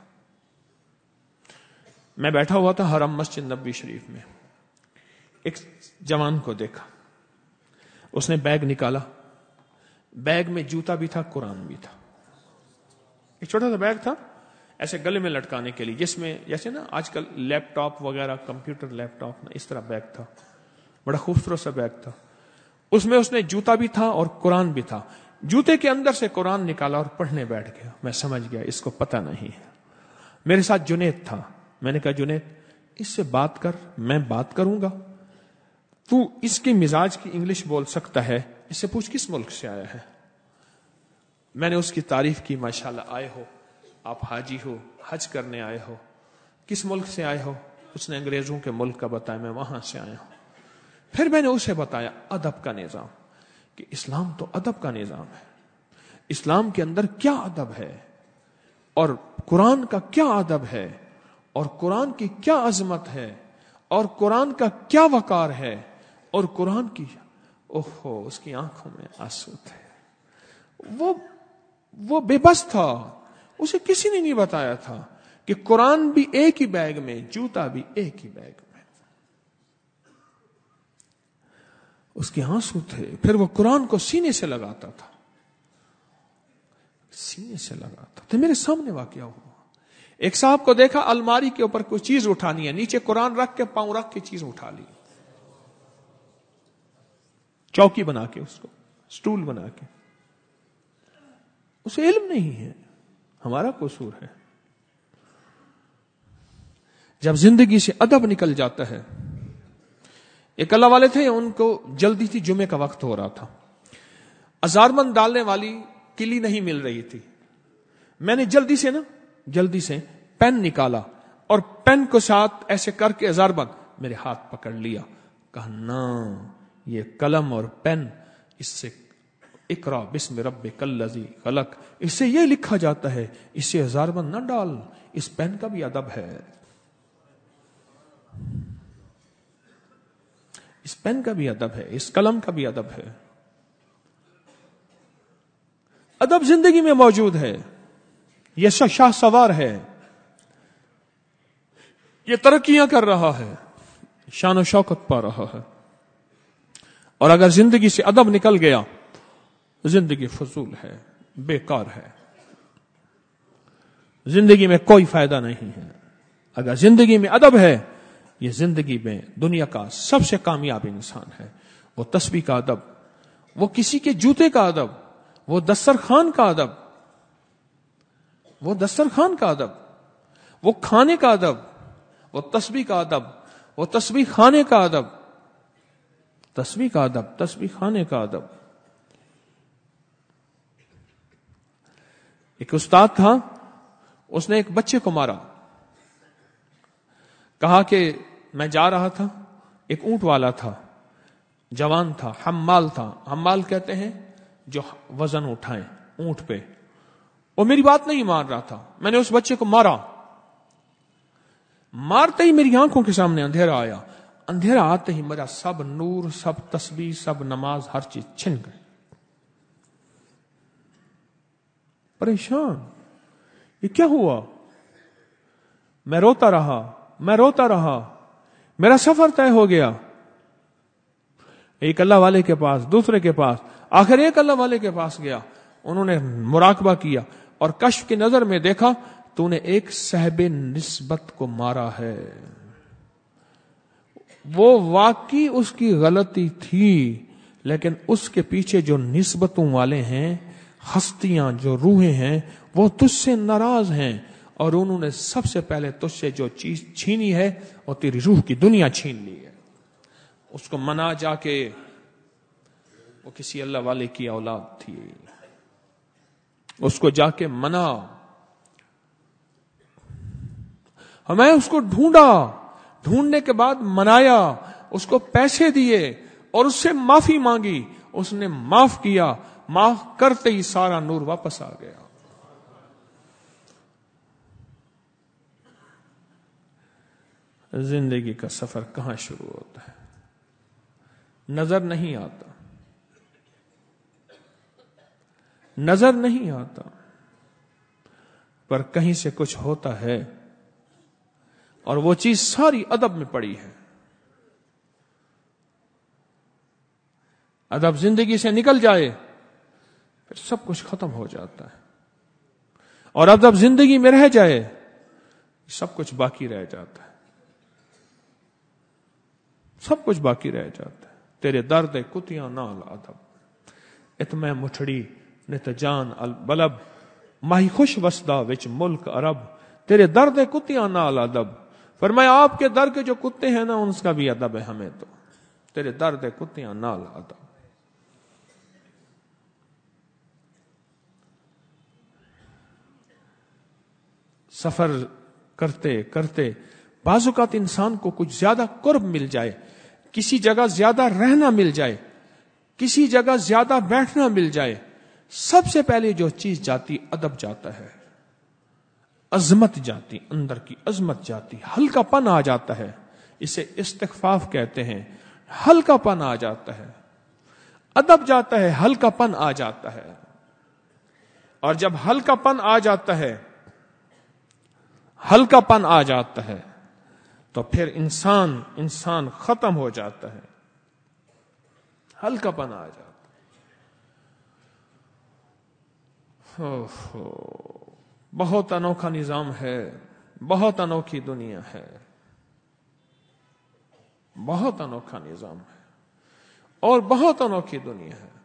میں بیٹھا ہوا تھا حرم مسجد نبوی شریف میں، ایک جوان کو دیکھا، اس نے بیگ نکالا، بیگ میں جوتا بھی تھا، قرآن بھی تھا، ایک چھوٹا سا بیگ تھا ایسے گلے میں لٹکانے کے لیے، جس میں جیسے نا آج کل لیپ ٹاپ وغیرہ، کمپیوٹر لیپ ٹاپ نا، اس طرح بیگ تھا، بڑا خوبصورت سا بیگ تھا۔ اس میں اس نے جوتا بھی تھا اور قرآن بھی تھا، جوتے کے اندر سے قرآن نکالا اور پڑھنے بیٹھ گیا۔ میں سمجھ گیا اس کو پتہ نہیں ہے۔ میرے ساتھ جنید تھا، میں نے کہا جنید اس سے بات کر، میں بات کروں گا، تو اس کے مزاج کی انگلش بول سکتا ہے، اس سے پوچھ کس ملک سے آیا ہے۔ میں نے اس کی تعریف کی، ماشاءاللہ آئے ہو آپ، حاجی ہو، حج کرنے آئے ہو، کس ملک سے آئے ہو؟ اس نے انگریزوں کے ملک کا بتایا، میں وہاں سے آیا ہوں۔ پھر میں نے اسے بتایا ادب کا نظام، کہ اسلام تو ادب کا نظام ہے، اسلام کے اندر کیا ادب ہے، اور قرآن کا کیا ادب ہے، اور قرآن کی کیا عظمت ہے، اور قرآن کا کیا وقار ہے، اور قرآن کی اوہو، اس کی آنکھوں میں آنسو تھے، وہ بے بس تھا، اسے کسی نے نہیں بتایا تھا کہ قرآن بھی ایک ہی بیگ میں، جوتا بھی ایک ہی بیگ میں۔ اس کے آنسو تھے۔ پھر وہ قرآن کو سینے سے لگاتا تھا، سینے سے لگاتا تھا۔ میرے سامنے واقعہ ہوا، ایک صاحب کو دیکھا الماری کے اوپر کوئی چیز اٹھانی ہے، نیچے قرآن رکھ کے پاؤں رکھ کے چیز اٹھا لی، چوکی بنا کے، اس کو سٹول بنا کے۔ اسے علم نہیں ہے، ہمارا قصور ہے۔ جب زندگی سے ادب نکل جاتا ہے، ایک اللہ والے تھے، ان کو جلدی تھی، جمعے کا وقت ہو رہا تھا، ازاربند ڈالنے والی کلی نہیں مل رہی تھی۔ میں نے جلدی سے پین نکالا اور پین کو ساتھ ایسے کر کے ازاربند میرے ہاتھ پکڑ لیا، کہا نا، یہ قلم اور پین، اس سے اقرا بسم ربک الذی خلق، اس سے یہ لکھا جاتا ہے، اس سے ازاربند نہ ڈال، اس پین کا بھی ادب ہے، اس پین کا بھی ادب ہے، اس قلم کا بھی ادب ہے۔ ادب زندگی میں موجود ہے، یہ شاہ سوار ہے، یہ ترقیاں کر رہا ہے، شان و شوکت پا رہا ہے، اور اگر زندگی سے ادب نکل گیا زندگی فضول ہے، بیکار ہے، زندگی میں کوئی فائدہ نہیں ہے۔ اگر زندگی میں ادب ہے، یہ زندگی میں دنیا کا سب سے کامیاب انسان ہے۔ وہ تسبیح کا ادب، وہ کسی کے جوتے کا ادب، وہ دسترخوان کا ادب، وہ دسترخوان کا ادب، وہ کھانے کا ادب، وہ تسبیح کا ادب، وہ تسبیح کھانے کا ادب، تسبیح کا ادب، تسبیح کھانے کا ادب۔ ایک استاد تھا، اس نے ایک بچے کو مارا، کہا کہ میں جا رہا تھا، ایک اونٹ والا تھا، جوان تھا، حمال تھا، حمال کہتے ہیں جو وزن اٹھائیں اونٹ پہ، وہ میری بات نہیں مان رہا تھا، میں نے اس بچے کو مارا، مارتے ہی میری آنکھوں کے سامنے اندھیرا آیا، اندھیرا آتے ہی میرا سب نور، سب تسبیح، سب نماز، ہر چیز چھن گئی، پریشان، یہ کیا ہوا؟ میں روتا رہا، میرا سفر طے ہو گیا، ایک اللہ والے کے پاس، دوسرے کے پاس، آخر ایک اللہ والے کے پاس گیا، انہوں نے مراقبہ کیا اور کشف کی نظر میں دیکھا تو نے ایک صاحب نسبت کو مارا ہے، وہ واقعی اس کی غلطی تھی، لیکن اس کے پیچھے جو نسبتوں والے ہیں، ہستیاں، جو روحیں ہیں، وہ تجھ سے ناراض ہیں، اور انہوں نے سب سے پہلے تجھ سے جو چیز چھینی ہے وہ تیری روح کی دنیا چھین لی ہے۔ اس کو منا جا کے، وہ کسی اللہ والے کی اولاد تھی، اس کو جا کے منا، میں اس کو ڈھونڈنے کے بعد منایا، اس کو پیسے دیے اور اس سے معافی مانگی، اس نے معاف کیا، معاف کرتے ہی سارا نور واپس آ گیا۔ زندگی کا سفر کہاں شروع ہوتا ہے؟ نظر نہیں آتا، نظر نہیں آتا، پر کہیں سے کچھ ہوتا ہے، اور وہ چیز ساری ادب میں پڑی ہے. ادب زندگی سے نکل جائے پھر سب کچھ ختم ہو جاتا ہے، اور ادب زندگی میں رہ جائے سب کچھ باقی رہ جاتا ہے. سب کچھ باقی رہ جاتا ہے. تیرے درد کتیاں نال ادب، اتمے مٹھڑی نت جان البلب، ماہی خوش وسدا وچ ملک عرب، تیرے درد کتیاں نال ادب. فرمایا آپ کے در کے جو کتے ہیں نا ان کا بھی ادب ہے ہمیں تو. تیرے درد کتیاں نال ادب. سفر کرتے کرتے بعض اوقات انسان کو کچھ زیادہ قرب مل جائے، کسی جگہ زیادہ رہنا مل جائے، کسی جگہ زیادہ بیٹھنا مل جائے، سب سے پہلے جو چیز جاتی ادب جاتا ہے، عظمت جاتی، اندر کی عظمت جاتی، ہلکا پن آ جاتا ہے. اسے استخفاف کہتے ہیں. ہلکا پن آ جاتا ہے، ادب جاتا ہے، ہلکا پن آ جاتا ہے. اور جب ہلکا پن آ جاتا ہے، ہلکا پن آ جاتا ہے تو پھر انسان ختم ہو جاتا ہے. ہلکا پن آ جاتا ہے. بہت انوکھا نظام ہے، بہت انوکھی دنیا ہے، بہت انوکھا نظام ہے اور بہت انوکھی دنیا ہے.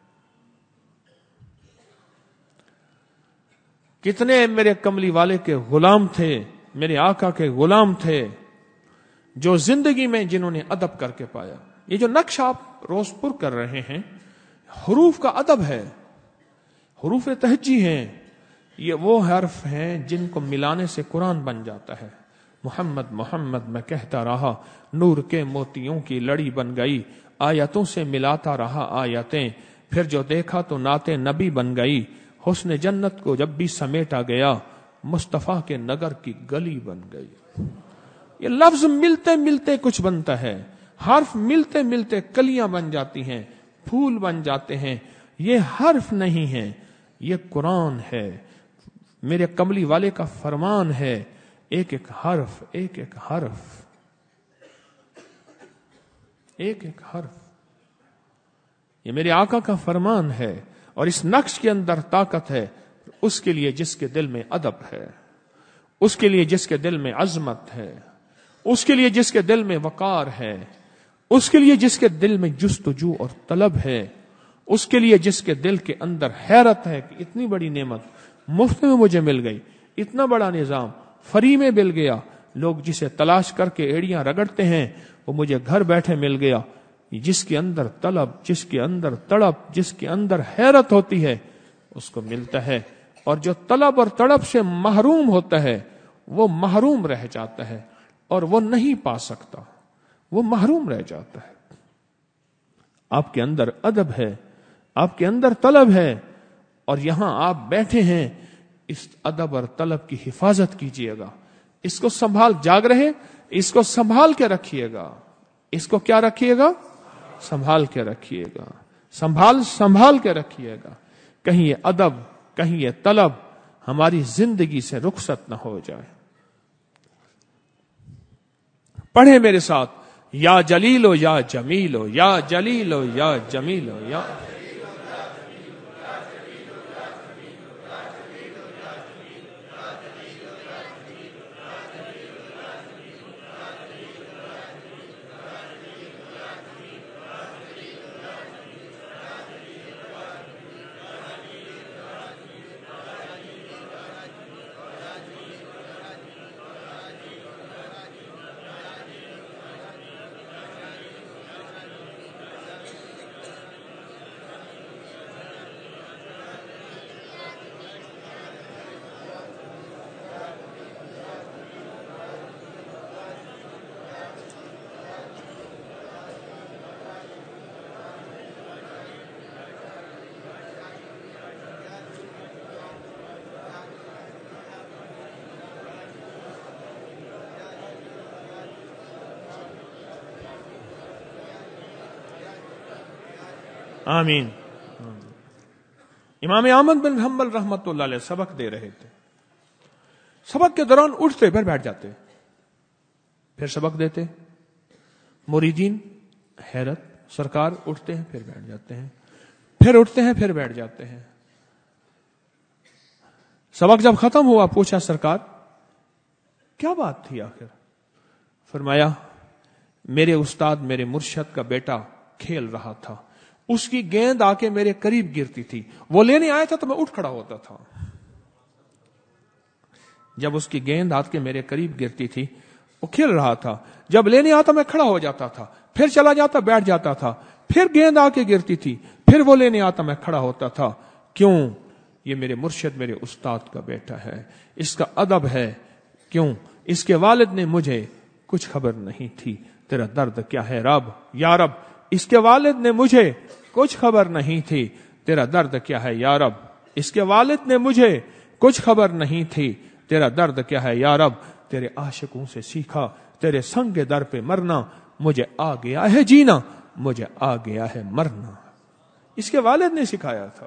کتنے میرے کملی والے کے غلام تھے، میرے آقا کے غلام تھے جو زندگی میں جنہوں نے ادب کر کے پایا. یہ جو نقش آپ روز پر کر رہے ہیں حروف کا ادب ہے، حروف تہجی ہیں. یہ وہ حرف ہیں جن کو ملانے سے قرآن بن جاتا ہے. محمد محمد میں کہتا رہا، نور کے موتیوں کی لڑی بن گئی، آیتوں سے ملاتا رہا آیتیں، پھر جو دیکھا تو نعت نبی بن گئی. حسن جنت کو جب بھی سمیٹا گیا، مصطفیٰ کے نگر کی گلی بن گئی. یہ لفظ ملتے ملتے کچھ بنتا ہے، حرف ملتے ملتے کلیاں بن جاتی ہیں، پھول بن جاتے ہیں. یہ حرف نہیں ہے، یہ قرآن ہے، میرے کملی والے کا فرمان ہے. ایک ایک حرف، ایک ایک حرف، ایک ایک حرف، یہ میرے آقا کا فرمان ہے. اور اس نقش کے اندر طاقت ہے اس کے لیے جس کے دل میں ادب ہے، اس کے لیے جس کے دل میں عظمت ہے، اس کے لیے جس کے دل میں وقار ہے، اس کے لیے جس کے دل میں جستجو اور طلب ہے، اس کے لیے جس کے دل کے اندر حیرت ہے کہ اتنی بڑی نعمت مفت میں مجھے مل گئی، اتنا بڑا نظام فری میں مل گیا. لوگ جسے تلاش کر کے ایڑیاں رگڑتے ہیں وہ مجھے گھر بیٹھے مل گیا. جس کے اندر طلب، جس کے اندر تڑپ، جس کے اندر حیرت ہوتی ہے اس کو ملتا ہے. اور جو طلب اور تڑپ سے محروم ہوتا ہے وہ محروم رہ جاتا ہے اور وہ نہیں پا سکتا، وہ محروم رہ جاتا ہے. آپ کے اندر ادب ہے، آپ کے اندر طلب ہے، اور یہاں آپ بیٹھے ہیں. اس ادب اور طلب کی حفاظت کیجئے گا، اس کو سنبھال، جاگ رہے اس کو سنبھال کے رکھیے گا. اس کو کیا رکھیے گا؟ سنبھال کے رکھیے گا، سنبھال کے رکھیے گا. کہیں یہ ادب، کہیں یہ طلب ہماری زندگی سے رخصت نہ ہو جائے. پڑھیں میرے ساتھ، یا جلیلو یا جمیلو، یا جلیلو یا جمیلو، یا آمین. امام احمد بن حنبل رحمۃ اللہ علیہ سبق دے رہے تھے، سبق کے دوران اٹھتے پھر بیٹھ جاتے، پھر سبق دیتے، مریدین حیرت، سرکار اٹھتے ہیں پھر بیٹھ جاتے ہیں، پھر اٹھتے ہیں پھر بیٹھ جاتے ہیں۔ سبق جب ختم ہوا پوچھا سرکار کیا بات تھی آخر؟ فرمایا میرے استاد میرے مرشد کا بیٹا کھیل رہا تھا، اس کی گیند آ کے میرے قریب گرتی تھی، وہ لینے آیا تھا تو میں اٹھ کھڑا ہوتا تھا، جب اس کی گیند آ کے میرے قریب گرتی تھی وہ کھیل رہا تھا، جب لینے آتا میں کھڑا ہو جاتا تھا، پھر چلا جاتا بیٹھ جاتا تھا، پھر گیند آ کے گرتی تھی، پھر وہ لینے آتا میں کھڑا ہوتا تھا۔ کیوں؟ یہ میرے مرشد میرے استاد کا بیٹا ہے، اس کا ادب ہے۔ کیوں؟ اس کے والد نے مجھے کچھ خبر نہیں تھی، تیرا درد کیا ہے رب؟ یا رب اس کے والد نے مجھے کچھ خبر نہیں تھی، تیرا درد کیا ہے یا رب؟ اس کے والد نے مجھے کچھ خبر نہیں تھی، تیرا درد کیا ہے یا رب؟ تیرے عاشقوں سے سیکھا، تیرے سنگ در پہ مرنا، مجھے آ گیا ہے جینا، مجھے آ گیا ہے مرنا۔ اس کے والد نے سکھایا تھا،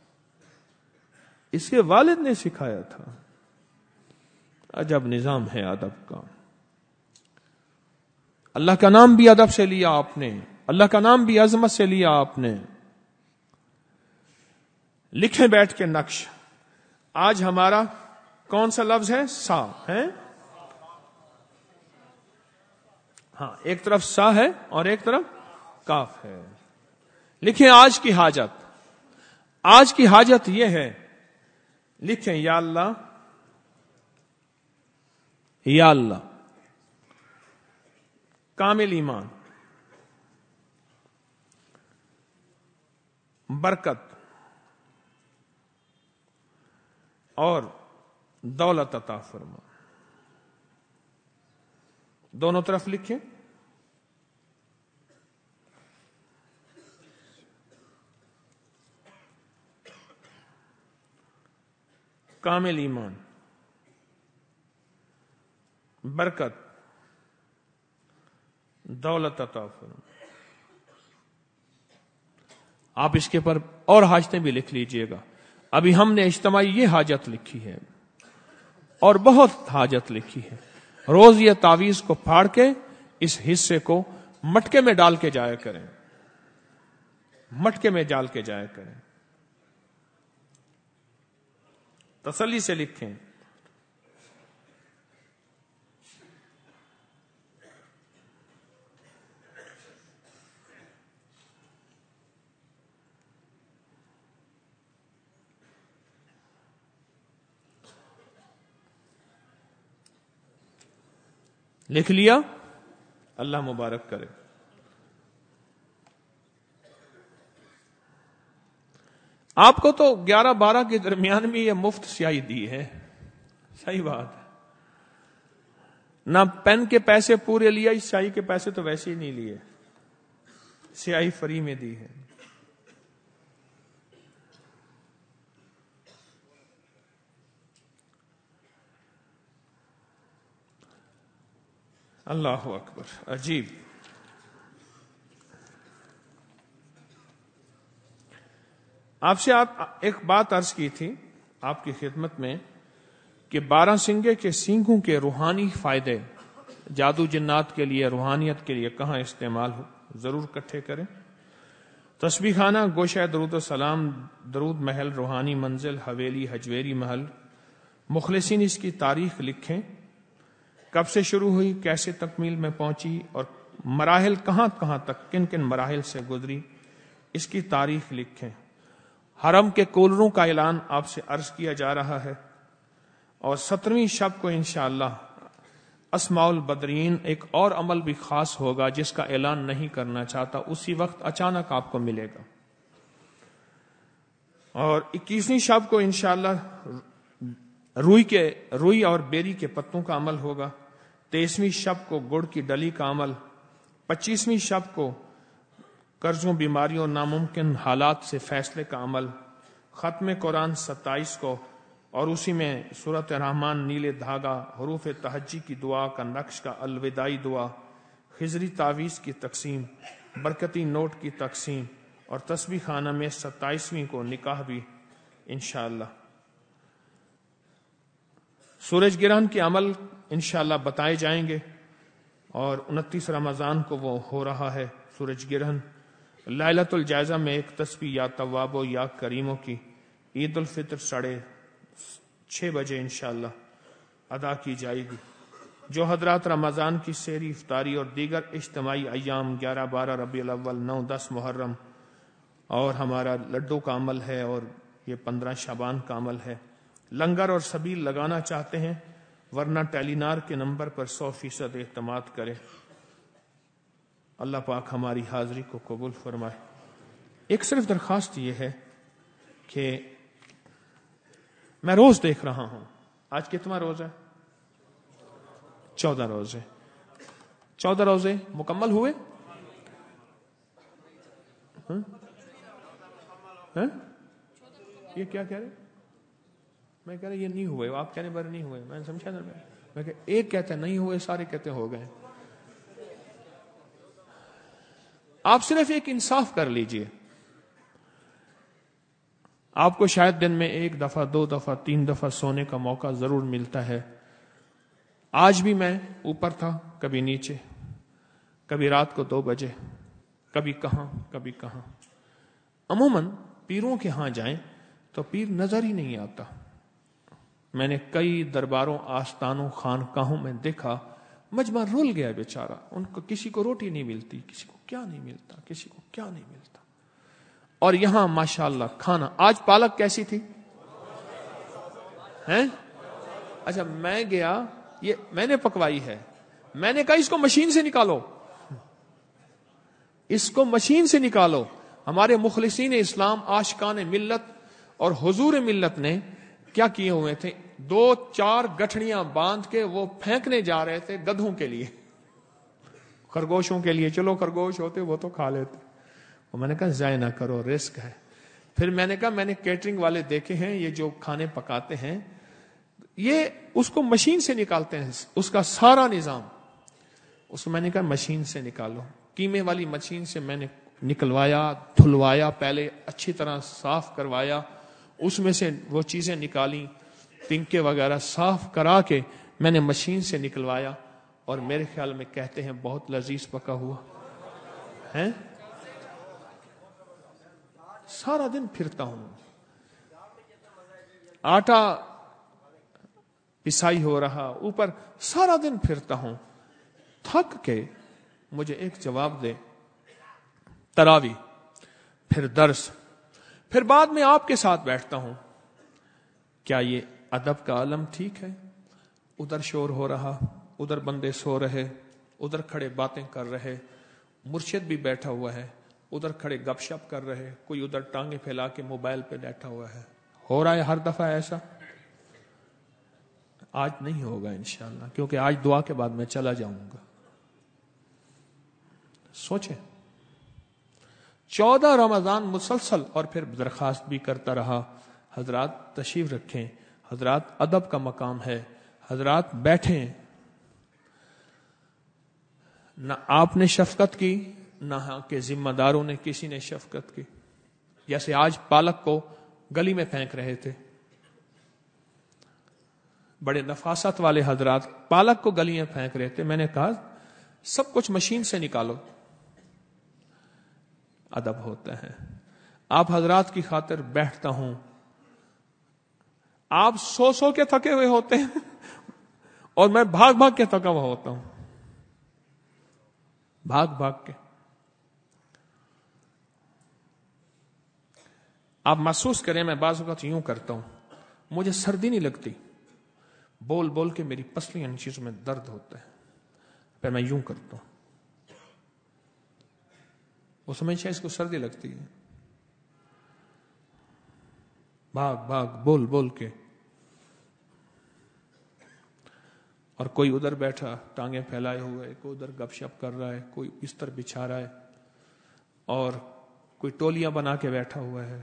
اس کے والد نے سکھایا تھا۔ عجب نظام ہے ادب کا۔ اللہ کا نام بھی ادب سے لیا آپ نے، اللہ کا نام بھی عظمت سے لیا آپ نے۔ لکھیں بیٹھ کے نقش، آج ہمارا کون سا لفظ ہے؟ سا ہے، ہاں ایک طرف سا ہے اور ایک طرف کاف ہے۔ لکھیں آج کی حاجت، آج کی حاجت یہ ہے، لکھیں یا اللہ یا اللہ، کامل ایمان، برکت اور دولت عطا فرما۔ دونوں طرف لکھیں، کامل ایمان، برکت، دولت عطا فرما۔ آپ اس کے پر اور حاجتیں بھی لکھ لیجئے گا۔ ابھی ہم نے اجتماعی یہ حاجت لکھی ہے اور بہت حاجت لکھی ہے۔ روز یہ تعویذ کو پھاڑ کے اس حصے کو مٹکے میں ڈال کے جایا کریں، مٹکے میں ڈال کے جایا کریں، تسلی سے لکھیں۔ لکھ لیا؟ اللہ مبارک کرے۔ آپ کو تو 11-12 کے درمیان میں یہ مفت سیاہی دی ہے، صحیح بات ہے، نہ پین کے پیسے پورے لیا، اس سیاہی کے پیسے تو ویسے ہی نہیں لیے، سیاہی فری میں دی ہے۔ اللہ اکبر، عجیب۔ آپ سے ایک بات عرض کی تھی آپ کی خدمت میں کہ 12 سنگے کے سینگوں کے روحانی فائدے جادو جنات کے لیے، روحانیت کے لیے کہاں استعمال ہو، ضرور اکٹھے کریں۔ تسبیح خانہ، گوشہ درود و سلام، درود محل، روحانی منزل، حویلی، حجویری محل، مخلصین اس کی تاریخ لکھیں، کب سے شروع ہوئی، کیسے تکمیل میں پہنچی اور مراحل کہاں کہاں تک، کن کن مراحل سے گزری، اس کی تاریخ لکھیں۔ حرم کے کولروں کا اعلان آپ سے عرض کیا جا رہا ہے، اور 17ویں شب کو انشاءاللہ اسماء البدرین ایک اور عمل بھی خاص ہوگا جس کا اعلان نہیں کرنا چاہتا، اسی وقت اچانک آپ کو ملے گا۔ اور 21ویں شب کو انشاءاللہ روئی اور بیری کے پتوں کا عمل ہوگا۔ 23ویں شب کو گڑ کی ڈلی کا عمل۔ 25ویں شب کو قرضوں، بیماریوں، ناممکن حالات سے فیصلے کا عمل۔ ختم قرآن 27 کو، اور اسی میں سورۃ رحمان، نیلے دھاگا، حروف تہجی کی دعا کا نقش کا الوداعی دعا، خضری تعویذ کی تقسیم، برکتی نوٹ کی تقسیم، اور تسبیح خانہ میں 27ویں کو نکاح بھی انشاءاللہ. سورج گرہن کے عمل انشاءاللہ بتائے جائیں گے، اور 29 رمضان کو وہ ہو رہا ہے سورج گرہن. لائلۃ الجائزہ میں ایک تسبیح یا توابو یا کریموں کی عید الفطر 6:30 بجے انشاءاللہ ادا کی جائے گی. جو حضرات رمضان کی سحری، افطاری اور دیگر اجتماعی ایام 11 12 ربیع الاول 9 10 محرم اور ہمارا لڈو کا عمل ہے، اور یہ 15 شعبان کا عمل ہے، لنگر اور سبیل لگانا چاہتے ہیں، ورنہ ٹیلی نار کے نمبر پر 100% اعتماد کریں. اللہ پاک ہماری حاضری کو قبول فرمائے. ایک صرف درخواست یہ ہے کہ میں روز دیکھ رہا ہوں، آج کتنا روز ہے؟ 14 روزے. 14 روزے مکمل ہوئے؟ یہ کیا کہہ رہے؟ میں کہہ رہا یہ نہیں ہوئے، آپ کہنے پر نہیں ہوئے. میں سمجھا نا، میں کہ ایک کہتے ہیں نہیں ہوئے، سارے کہتے ہو گئے. آپ صرف ایک انصاف کر لیجئے. آپ کو شاید دن میں 1 دفعہ 2 دفعہ 3 دفعہ سونے کا موقع ضرور ملتا ہے. آج بھی میں اوپر تھا، کبھی نیچے، کبھی رات کو 2 بجے، کبھی کہاں کبھی کہاں. عموماً پیروں کے ہاں جائیں تو پیر نظر ہی نہیں آتا. میں نے کئی درباروں، آستانوں، خانقاہوں میں دیکھا مجمع رول گیا بیچارہ. ان کو کسی کو روٹی نہیں ملتی، کسی کو کیا نہیں ملتا، کسی کو کیا نہیں ملتا. اور یہاں ماشاءاللہ کھانا. آج پالک کیسی تھی؟ ہیں؟ اچھا میں گیا، یہ میں نے پکوائی ہے، میں نے کہا اس کو مشین سے نکالو، اس کو مشین سے نکالو. ہمارے مخلصین اسلام، عاشقان ملت اور حضور ملت نے کیا کیے ہوئے تھے؟ 2-4 گٹھڑیاں باندھ کے وہ پھینکنے جا رہے تھے گدھوں کے لیے، خرگوشوں کے لیے. چلو خرگوش ہوتے وہ تو کھا لیتے. میں نے کہا ضائع نہ کرو، رسک ہے. پھر میں نے کہا میں نے کیٹرنگ والے دیکھے ہیں، یہ جو کھانے پکاتے ہیں یہ اس کو مشین سے نکالتے ہیں، اس کا سارا نظام. اس کو میں نے کہا مشین سے نکالو. قیمے والی مشین سے میں نے نکلوایا، دھلوایا، پہلے اچھی طرح صاف کروایا، اس میں سے وہ چیزیں نکالی، تنکے وغیرہ صاف کرا کے میں نے مشین سے نکلوایا. اور میرے خیال میں کہتے ہیں بہت لذیذ پکا ہوا ہے. سارا دن پھرتا ہوں، آٹا پسائی ہو رہا، اوپر سارا دن پھرتا ہوں. تھک کے مجھے ایک جواب دے. تراوی، پھر درس، پھر بعد میں آپ کے ساتھ بیٹھتا ہوں. کیا یہ ادب کا عالم ٹھیک ہے؟ ادھر شور ہو رہا، ادھر بندے سو رہے، ادھر کھڑے باتیں کر رہے، مرشد بھی بیٹھا ہوا ہے، ادھر کھڑے گپ شپ کر رہے، کوئی ادھر ٹانگیں پھیلا کے موبائل پہ بیٹھا ہوا ہے. ہو رہا ہے ہر دفعہ ایسا؟ آج نہیں ہوگا انشاءاللہ، کیونکہ آج دعا کے بعد میں چلا جاؤں گا. سوچیں 14 رمضان مسلسل. اور پھر درخواست بھی کرتا رہا حضرات تشریف رکھیں، حضرات ادب کا مقام ہے، حضرات بیٹھیں. نہ آپ نے شفقت کی، نہ کے ذمہ داروں نے کسی نے شفقت کی. جیسے آج پالک کو گلی میں پھینک رہے تھے، بڑے نفاست والے حضرات پالک کو گلی میں پھینک رہے تھے. میں نے کہا سب کچھ مشین سے نکالو. ادب ہوتا ہے. آپ حضرات کی خاطر بیٹھتا ہوں. آپ سو کے تھکے ہوئے ہوتے ہیں اور میں بھاگ بھاگ کے تھکا ہوا ہوتا ہوں، بھاگ بھاگ کے. آپ محسوس کریں میں بعض اوقات یوں کرتا ہوں، مجھے سردی نہیں لگتی، بول بول کے میری پسلیاں ان چیزوں میں درد ہوتا ہے، پھر میں یوں کرتا ہوں. وہ سمجھتا ہے اس کو سردی لگتی ہے، بھاگ بھاگ بول بول کے. اور کوئی ادھر بیٹھا ٹانگیں پھیلائے ہوئے، کوئی ادھر گپ شپ کر رہا ہے، کوئی بستر بچھا رہا ہے، اور کوئی ٹولیاں بنا کے بیٹھا ہوا ہے.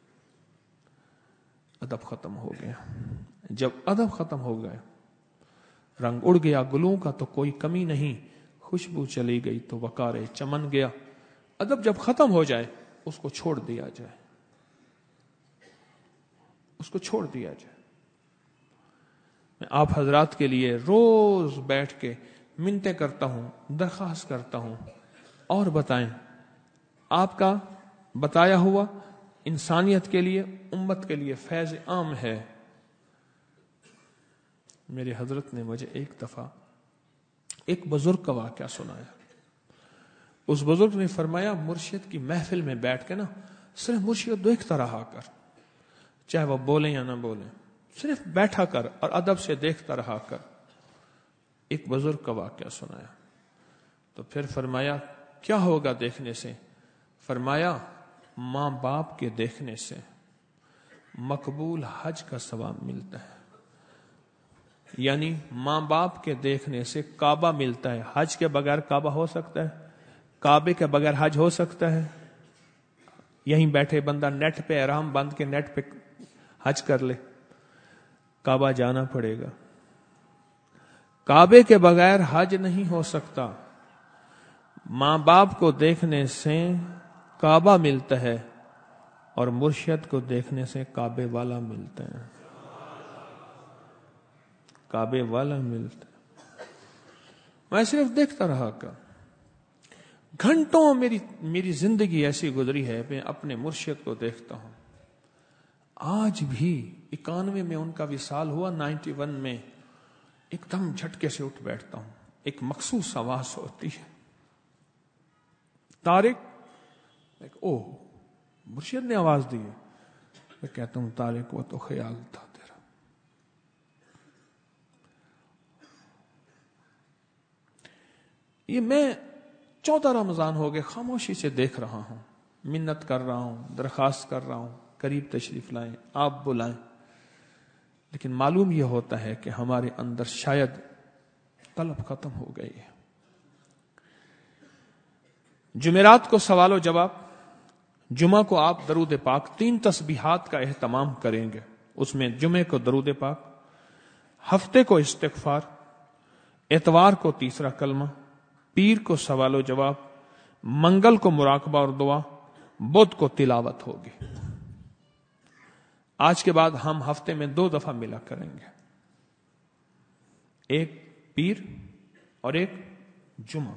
ادب ختم ہو گیا. جب ادب ختم ہو گیا، رنگ اڑ گیا گلوں کا تو کوئی کمی نہیں، خوشبو چلی گئی تو وقار چمن گیا. ادب جب ختم ہو جائے اس کو چھوڑ دیا جائے. اس کو چھوڑ دیا جائے. میں آپ حضرات کے لیے روز بیٹھ کے منتیں کرتا ہوں, درخواست کرتا ہوں, اور بتائیں آپ کا بتایا ہوا انسانیت کے لیے, امت کے لیے فیض عام ہے. میرے حضرت نے مجھے ایک دفعہ ایک بزرگ کا واقعہ سنایا. اس بزرگ نے فرمایا مرشد کی محفل میں بیٹھ کے نا صرف مرشد دیکھتا رہا کر, چاہے وہ بولیں یا نہ بولیں, صرف بیٹھا کر اور ادب سے دیکھتا رہا کر. ایک بزرگ کا واقعہ سنایا تو پھر فرمایا کیا ہوگا دیکھنے سے؟ فرمایا ماں باپ کے دیکھنے سے مقبول حج کا ثواب ملتا ہے. یعنی ماں باپ کے دیکھنے سے کعبہ ملتا ہے. حج کے بغیر کعبہ ہو سکتا ہے؟ کعبے کے بغیر حج ہو سکتا ہے؟ یہیں بیٹھے بندہ نیٹ پہ احرام باندھ کے نیٹ پہ حج کر لے. کعبہ جانا پڑے گا. کعبے کے بغیر حج نہیں ہو سکتا. ماں باپ کو دیکھنے سے کعبہ ملتا ہے اور مرشد کو دیکھنے سے کعبے والا ملتا ہے. کعبے والا ملتا ہے. میں صرف دیکھتا رہا کر. گھنٹوں میری زندگی ایسی گزری ہے, میں اپنے مرشد کو دیکھتا ہوں. آج بھی 91 میں ان کا وصال ہوا, 91 میں ایک دم جھٹکے سے اٹھ بیٹھتا ہوں. ایک مخصوص آواز ہوتی ہے, طارق. اوہ مرشد نے آواز دی ہے. میں کہتا ہوں طارق وہ تو خیال تھا تیرا. یہ میں 14 رمضان ہو گئے خاموشی سے دیکھ رہا ہوں, منت کر رہا ہوں, درخواست کر رہا ہوں قریب تشریف لائیں, آپ بلائیں. لیکن معلوم یہ ہوتا ہے کہ ہمارے اندر شاید طلب ختم ہو گئی ہے. جمعرات کو سوال و جواب, جمعہ کو آپ درود پاک 3 تسبیحات کا اہتمام کریں گے. اس میں جمعے کو درود پاک, ہفتے کو استغفار, اتوار کو تیسرا کلمہ, پیر کو سوال و جواب, منگل کو مراقبہ اور دعا, بدھ کو تلاوت ہوگی. آج کے بعد ہم ہفتے میں 2 دفعہ ملا کریں گے, ایک پیر اور ایک جمعہ.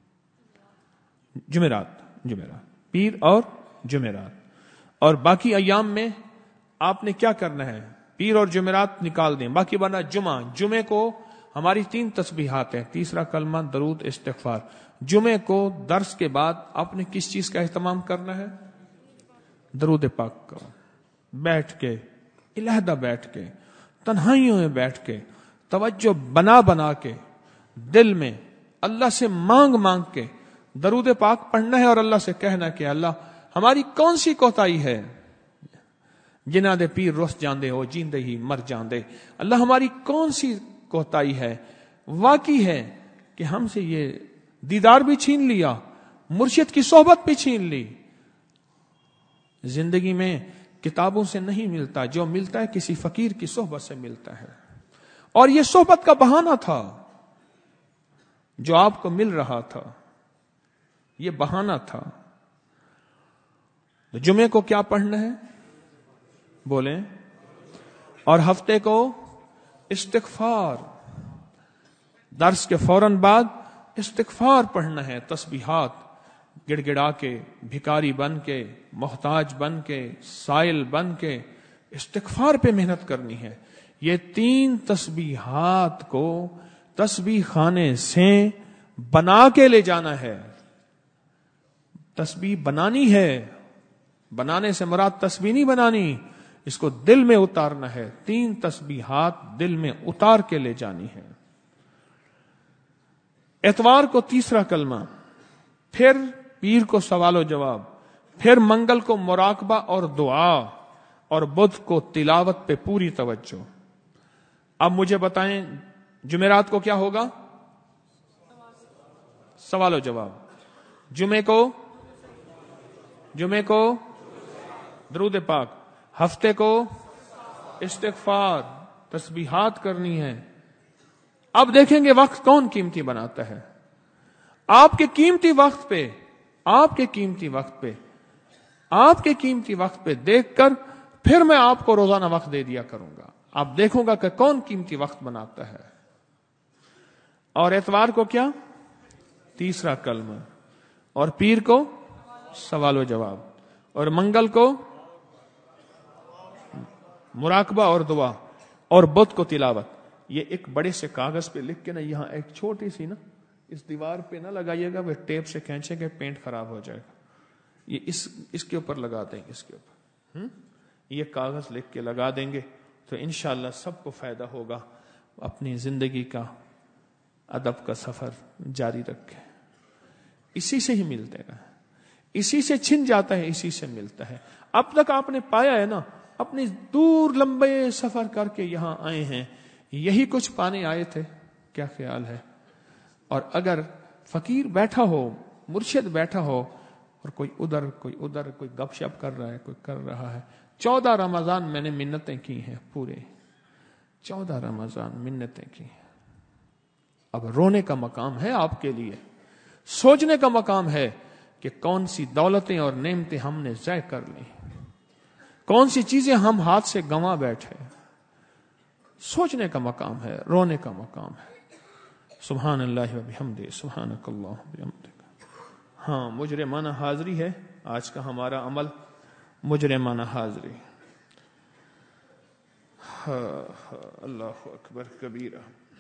جمعرات پیر اور جمعرات. اور باقی ایام میں آپ نے کیا کرنا ہے, پیر اور جمعرات نکال دیں, باقی بنا جمعے کو ہماری 3 تسبیحات ہیں, تیسرا کلمہ, درود, استغفار. جمعے کو درس کے بعد آپ نے کس چیز کا اہتمام کرنا ہے؟ درود پاک کا. بیٹھ کے علیحدہ بیٹھ کے تنہائیوں میں بیٹھ کے توجہ بنا کے دل میں اللہ سے مانگ کے درود پاک پڑھنا ہے اور اللہ سے کہنا کہ اللہ ہماری کون سی کوتاہی ہے, جنہ دے پیر رس جاندے ہو جیندے ہی مر جاندے. اللہ ہماری کون سی کوتاہی ہے؟ واقعی ہے کہ ہم سے یہ دیدار بھی چھین لیا, مرشد کی صحبت بھی چھین لی. زندگی میں کتابوں سے نہیں ملتا, جو ملتا ہے کسی فقیر کی صحبت سے ملتا ہے. اور یہ صحبت کا بہانہ تھا جو آپ کو مل رہا تھا, یہ بہانہ تھا. جمعے کو کیا پڑھنا ہے بولیں, اور ہفتے کو استغفار, درس کے فوراً بعد استغفار پڑھنا ہے, تسبیحات گڑ گڑا کے, بھکاری بن کے, محتاج بن کے, سائل بن کے استغفار پہ محنت کرنی ہے. یہ 3 تسبیحات کو تسبیح خانے سے بنا کے لے جانا ہے. تسبیح بنانی ہے, بنانے سے مراد تسبیح نہیں بنانی, اس کو دل میں اتارنا ہے. 3 تسبیحات دل میں اتار کے لے جانی ہے. اتوار کو تیسرا کلمہ, پھر پیر کو سوال و جواب, پھر منگل کو مراقبہ اور دعا, اور بدھ کو تلاوت پہ پوری توجہ. اب مجھے بتائیں جمعرات کو کیا ہوگا؟ سوال و جواب. جمعے کو درود پاک, ہفتے کو استغفار, تسبیحات کرنی ہے. اب دیکھیں گے وقت کون قیمتی بناتا ہے. آپ کے قیمتی وقت پہ دیکھ کر پھر میں آپ کو روزانہ وقت دے دیا کروں گا. آپ دیکھوں گا کہ کون قیمتی وقت بناتا ہے. اور اتوار کو کیا؟ تیسرا کلمہ. اور پیر کو سوال و جواب. اور منگل کو مراقبہ اور دعا. اور بدھ کو تلاوت. یہ ایک بڑے سے کاغذ پہ لکھ کے نا یہاں ایک چھوٹی سی نا اس دیوار پہ نہ لگائیے گا, وہ ٹیپ سے کھینچیں گے پینٹ خراب ہو جائے گا. یہ اس کے اوپر لگا دیں گے, اس کے اوپر یہ کاغذ لکھ کے لگا دیں گے تو انشاءاللہ سب کو فائدہ ہوگا. اپنی زندگی کا ادب کا سفر جاری رکھیں. اسی سے ہی ملتے گا, اسی سے چھن جاتا ہے, اسی سے ملتا ہے. اب تک آپ نے پایا ہے نا, اپنی دور لمبے سفر کر کے یہاں آئے ہیں, یہی کچھ پانے آئے تھے. کیا خیال ہے؟ اور اگر فقیر بیٹھا ہو, مرشد بیٹھا ہو, اور کوئی ادھر کوئی گپ شپ کر رہا ہے, کوئی کر رہا ہے. 14 رمضان میں نے منتیں کی ہیں, پورے 14 رمضان منتیں کی ہیں. اب رونے کا مقام ہے آپ کے لیے, سوچنے کا مقام ہے کہ کون سی دولتیں اور نعمتیں ہم نے ضائع کر لی, کون سی چیزیں ہم ہاتھ سے گنوا بیٹھے. سوچنے کا مقام ہے, رونے کا مقام ہے. سبحان اللہ و بحمدہ, سبحانک اللہم بحمدک. ہاں, مجرمانہ حاضری ہے آج کا ہمارا عمل, مجرمانہ حاضری. اللہ اکبر کبیرہ.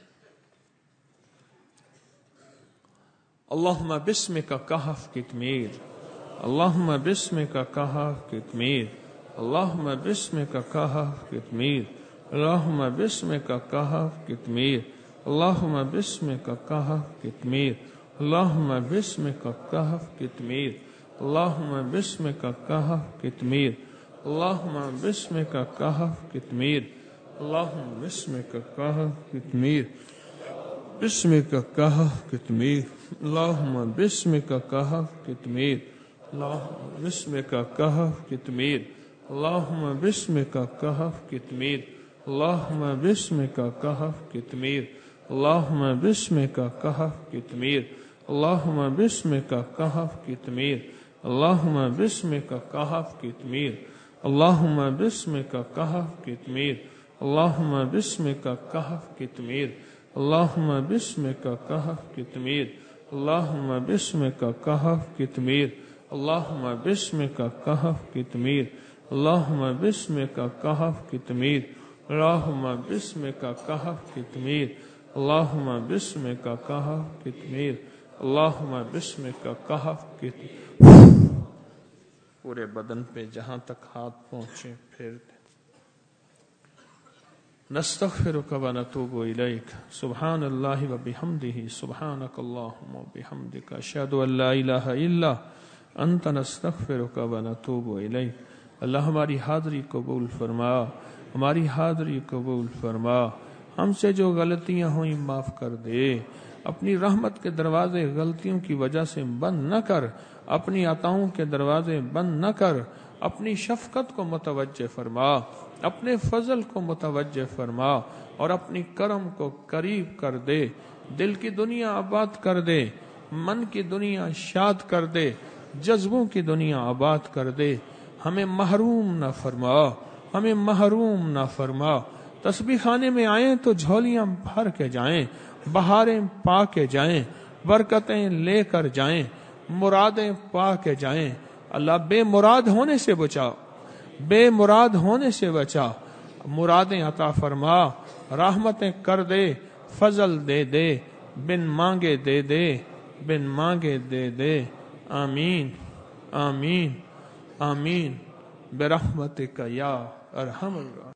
اللہم بسمک کہف کتمیر, اللہم بسمک کہف کتمیر, اللہم بسمک کہف کتمیر, اللہم بسمک کہف کتمیر, اللہم بسمک کہف کتمیر, اللہم بسمک کہف کتمیر, اللہم بسمک کہف کتمیر, اللہم بسمک کہف کتمیر, اللہم بسمک کہف کتمیر, بسمک کہف کتمیر, اللہم بسمک کہف کتمیر, اللہم بسمک کہف کتمیر, اللہم بسمک کہف کتمیر, اللہم بسمک کہف کتمیر, اللہم بسمک کہف کتمیر, اللہم بسمک کہف کتمیر, اللہم بسمک کہف کتمیر, اللہم بسمک کہف کتمیر, اللہم بسمک کہف کتمیر, اللہم بسمک کہف کتمیر, اللہم بسمک کہف کتمیر, اللہم بسمک کہف کتمیر, اللہم بسمک کہف کتمیر, اللہم بسمک کہف کتمیر, اللہم بسمک کہف کتمیر, اللہم بسمک کہف کتمیر. پورے بدن پہ جہاں تک ہاتھ پہنچے پھر دیں. نستغفرک و نتوب الیک. سبحان اللہ و بحمدہ, سبحانک اللہم و بحمدک, اشہد ان لا الہ الا انت, نستغفرک و نتوب الیک. اللہ ہماری حاضری قبول فرما, ہماری حاضری قبول فرما. ہم سے جو غلطیاں ہوئیں معاف کر دے. اپنی رحمت کے دروازے غلطیوں کی وجہ سے بند نہ کر, اپنی عطاؤں کے دروازے بند نہ کر. اپنی شفقت کو متوجہ فرما, اپنے فضل کو متوجہ فرما, اور اپنی کرم کو قریب کر دے. دل کی دنیا آباد کر دے, من کی دنیا شاد کر دے, جذبوں کی دنیا آباد کر دے. ہمیں محروم نہ فرما, ہمیں محروم نہ فرما. تسبیح خانے میں آئیں تو جھولیاں بھر کے جائیں, بہاریں پا کے جائیں, برکتیں لے کر جائیں, مرادیں پا کے جائیں. اللہ بے مراد ہونے سے بچا, بے مراد ہونے سے بچا. مرادیں عطا فرما, رحمتیں کر دے, فضل دے دے, بن مانگے دے دے, بن مانگے دے دے. آمین آمین آمین برحمتک یا ارحم الراحمین.